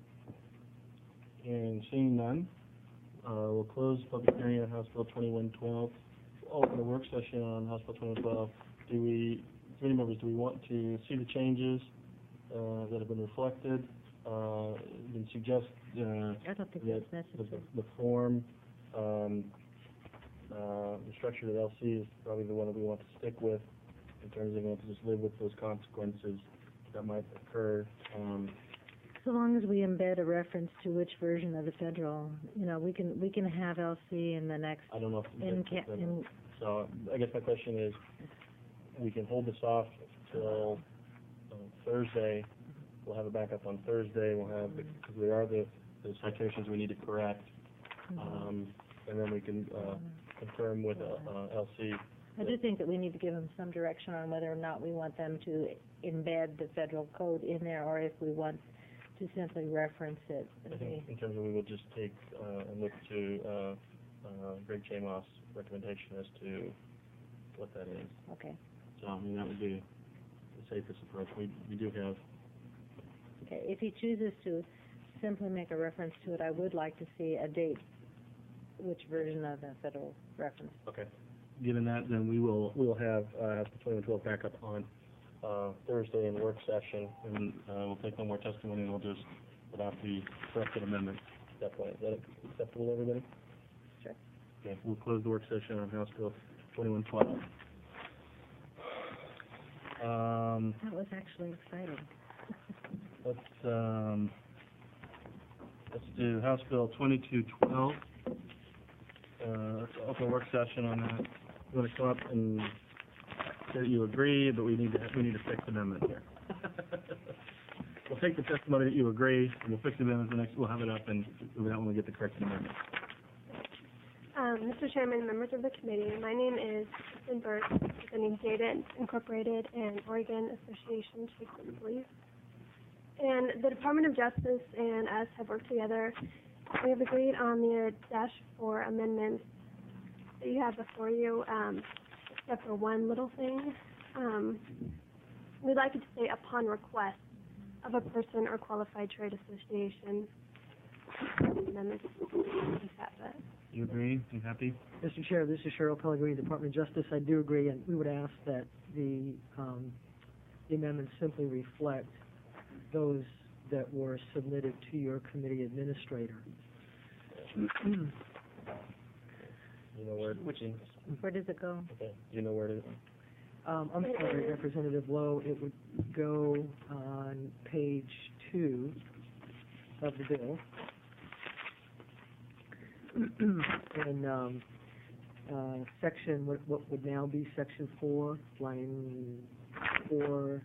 [SPEAKER 1] And seeing none, we'll close the public hearing on House Bill 2112. We'll open the work session on House Bill 2112. Do we want to see the changes that have been reflected? And suggest
[SPEAKER 6] I don't think that's necessary.
[SPEAKER 1] the form the structure that LC is probably the one that we want to stick with in terms of being able to just live with those consequences that might occur.
[SPEAKER 6] So long as we embed a reference to which version of the federal, we can have LC in the next.
[SPEAKER 1] I don't know if so I guess my question is, we can hold this off till Thursday. We'll have it back up on Thursday. We'll have because there are the citations we need to correct, and then we can confirm with LC.
[SPEAKER 6] I do think that we need to give them some direction on whether or not we want them to embed the federal code in there, or if we want to simply reference it.
[SPEAKER 1] I think in terms of we will just take and look to Greg Chamoff's recommendation as to what that is.
[SPEAKER 6] Okay.
[SPEAKER 1] So I mean that would be the safest approach. We do have.
[SPEAKER 6] Okay. If he chooses to simply make a reference to it, I would like to see a date, which version of the federal reference.
[SPEAKER 1] Okay. Given that, then we'll have the 2112 back up on Thursday in the work session, and we'll take no more testimony, and we'll just put out the corrected amendment at that point. Is that acceptable to everybody?
[SPEAKER 6] Sure.
[SPEAKER 1] Okay, we'll close the work session on House Bill 2112.
[SPEAKER 6] That was actually exciting.
[SPEAKER 1] Let's do House Bill 2212. Let's open a work session on that. You want to come up and say that you agree, but we need to fix the amendment here. We'll take the testimony that you agree, and we'll fix the amendment. We'll have it up and move it out when we get the corrected amendment.
[SPEAKER 15] Mr. Chairman, members of the committee, my name is Kristen Burke, representing Data Incorporated and Oregon Association Chiefs of Police. And the Department of Justice and us have worked together. We have agreed on the -4 amendments that you have before you, except for one little thing. We'd like it to say upon request of a person or qualified trade association. Amendments.
[SPEAKER 1] You agree? You happy?
[SPEAKER 16] Mr. Chair, this is Cheryl Pellegrini, Department of Justice. I do agree, and we would ask that the amendments simply reflect those that were submitted to your committee administrator.
[SPEAKER 1] You know where?
[SPEAKER 6] Where does it go?
[SPEAKER 1] Okay. Do you know where it is?
[SPEAKER 16] I'm sorry, Representative Lowe. It would go on page 2 of the bill. And section, what would now be section 4, line 4,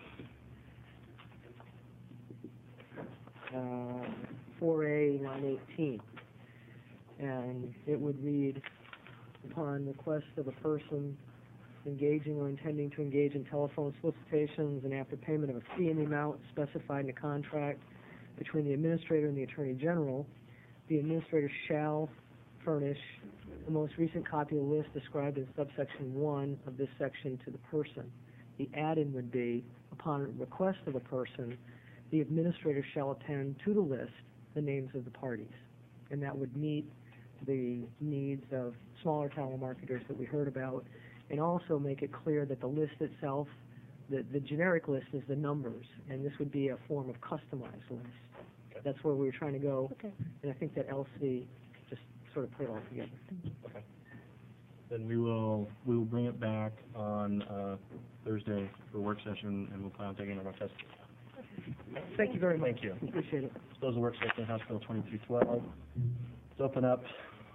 [SPEAKER 16] 4A, line 18. And it would read, upon request of a person engaging or intending to engage in telephone solicitations and after payment of a fee in the amount specified in the contract between the administrator and the Attorney General, the administrator shall furnish the most recent copy of the list described in subsection 1 of this section to the person. The add-in would be, upon request of a person, the administrator shall append to the list the names of the parties. And that would meet the needs of smaller telemarketers that we heard about, and also make it clear that the list itself, the generic list is the numbers, and this would be a form of customized list. Okay. That's where we were trying to go, and I think that LC just sort of put it all together.
[SPEAKER 1] Okay. Then we will bring it back on Thursday for work session, and we'll plan on taking our test.
[SPEAKER 16] Thank you very much.
[SPEAKER 1] Thank you.
[SPEAKER 16] Appreciate it.
[SPEAKER 1] Close the work session, House Bill 2212. Let's open up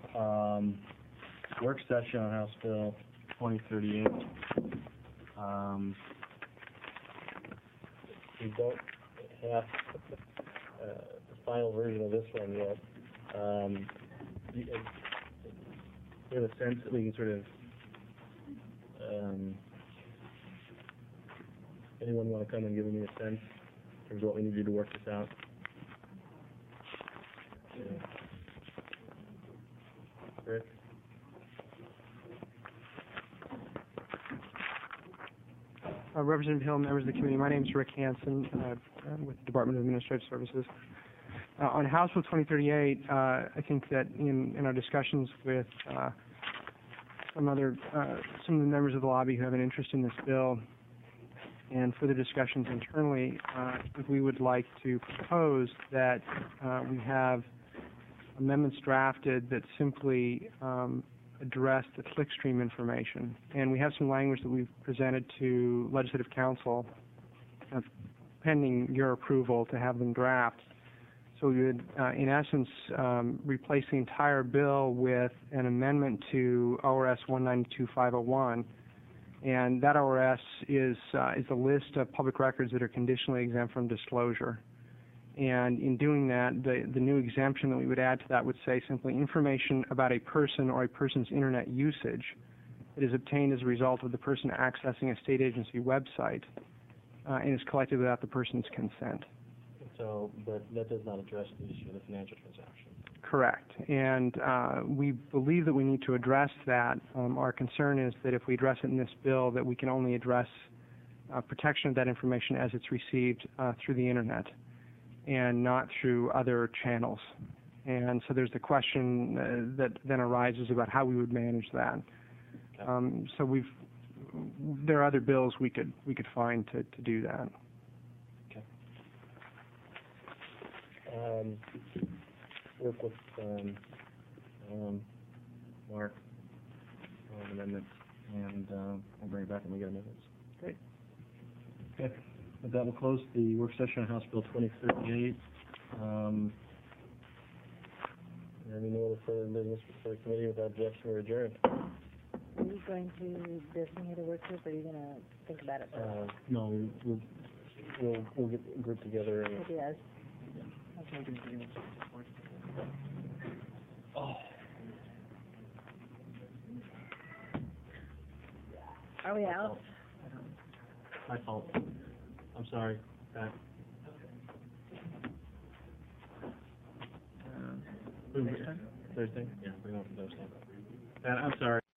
[SPEAKER 1] work session on House Bill 2038. We don't have the final version of this one yet. We have a sense that we can sort of, anyone want to come and give me a sense in terms of what we need to do to work this out? Rick?
[SPEAKER 10] Representative Hill, members of the committee, my name is Rick Hansen with the Department of Administrative Services. On House Bill 2038, I think that in our discussions with some of the members of the lobby who have an interest in this bill, and further discussions internally, I think we would like to propose that we have amendments drafted that simply address the clickstream information. And we have some language that we've presented to Legislative Council, pending your approval to have them draft. So we would, in essence, replace the entire bill with an amendment to ORS 192.501. And that ORS is a list of public records that are conditionally exempt from disclosure. And in doing that, the new exemption that we would add to that would say simply information about a person or a person's internet usage that is obtained as a result of the person accessing a state agency website and is collected without the person's consent.
[SPEAKER 1] So, but that does not address the issue of the financial transaction.
[SPEAKER 10] Correct. And we believe that we need to address that. Our concern is that if we address it in this bill, that we can only address protection of that information as it's received through the internet and not through other channels. And so there's the question that then arises about how we would manage that. Okay. So there are other bills we could find to do that.
[SPEAKER 1] Okay. Work with Mark on amendments, and we'll bring it back when we get amendments. Great. Okay. With that, we'll close the work session on House Bill 2038. Any more further business before the committee? Without objection, we're adjourned.
[SPEAKER 6] Are you going to designate a work group, or are you going to think about it first?
[SPEAKER 1] No, we'll get a group together. And,
[SPEAKER 6] Yes.
[SPEAKER 1] Oh.
[SPEAKER 6] Are we out?
[SPEAKER 1] My fault. I'm sorry. Pat. Thursday? Yeah, we're going for Thursday. Pat, I'm sorry.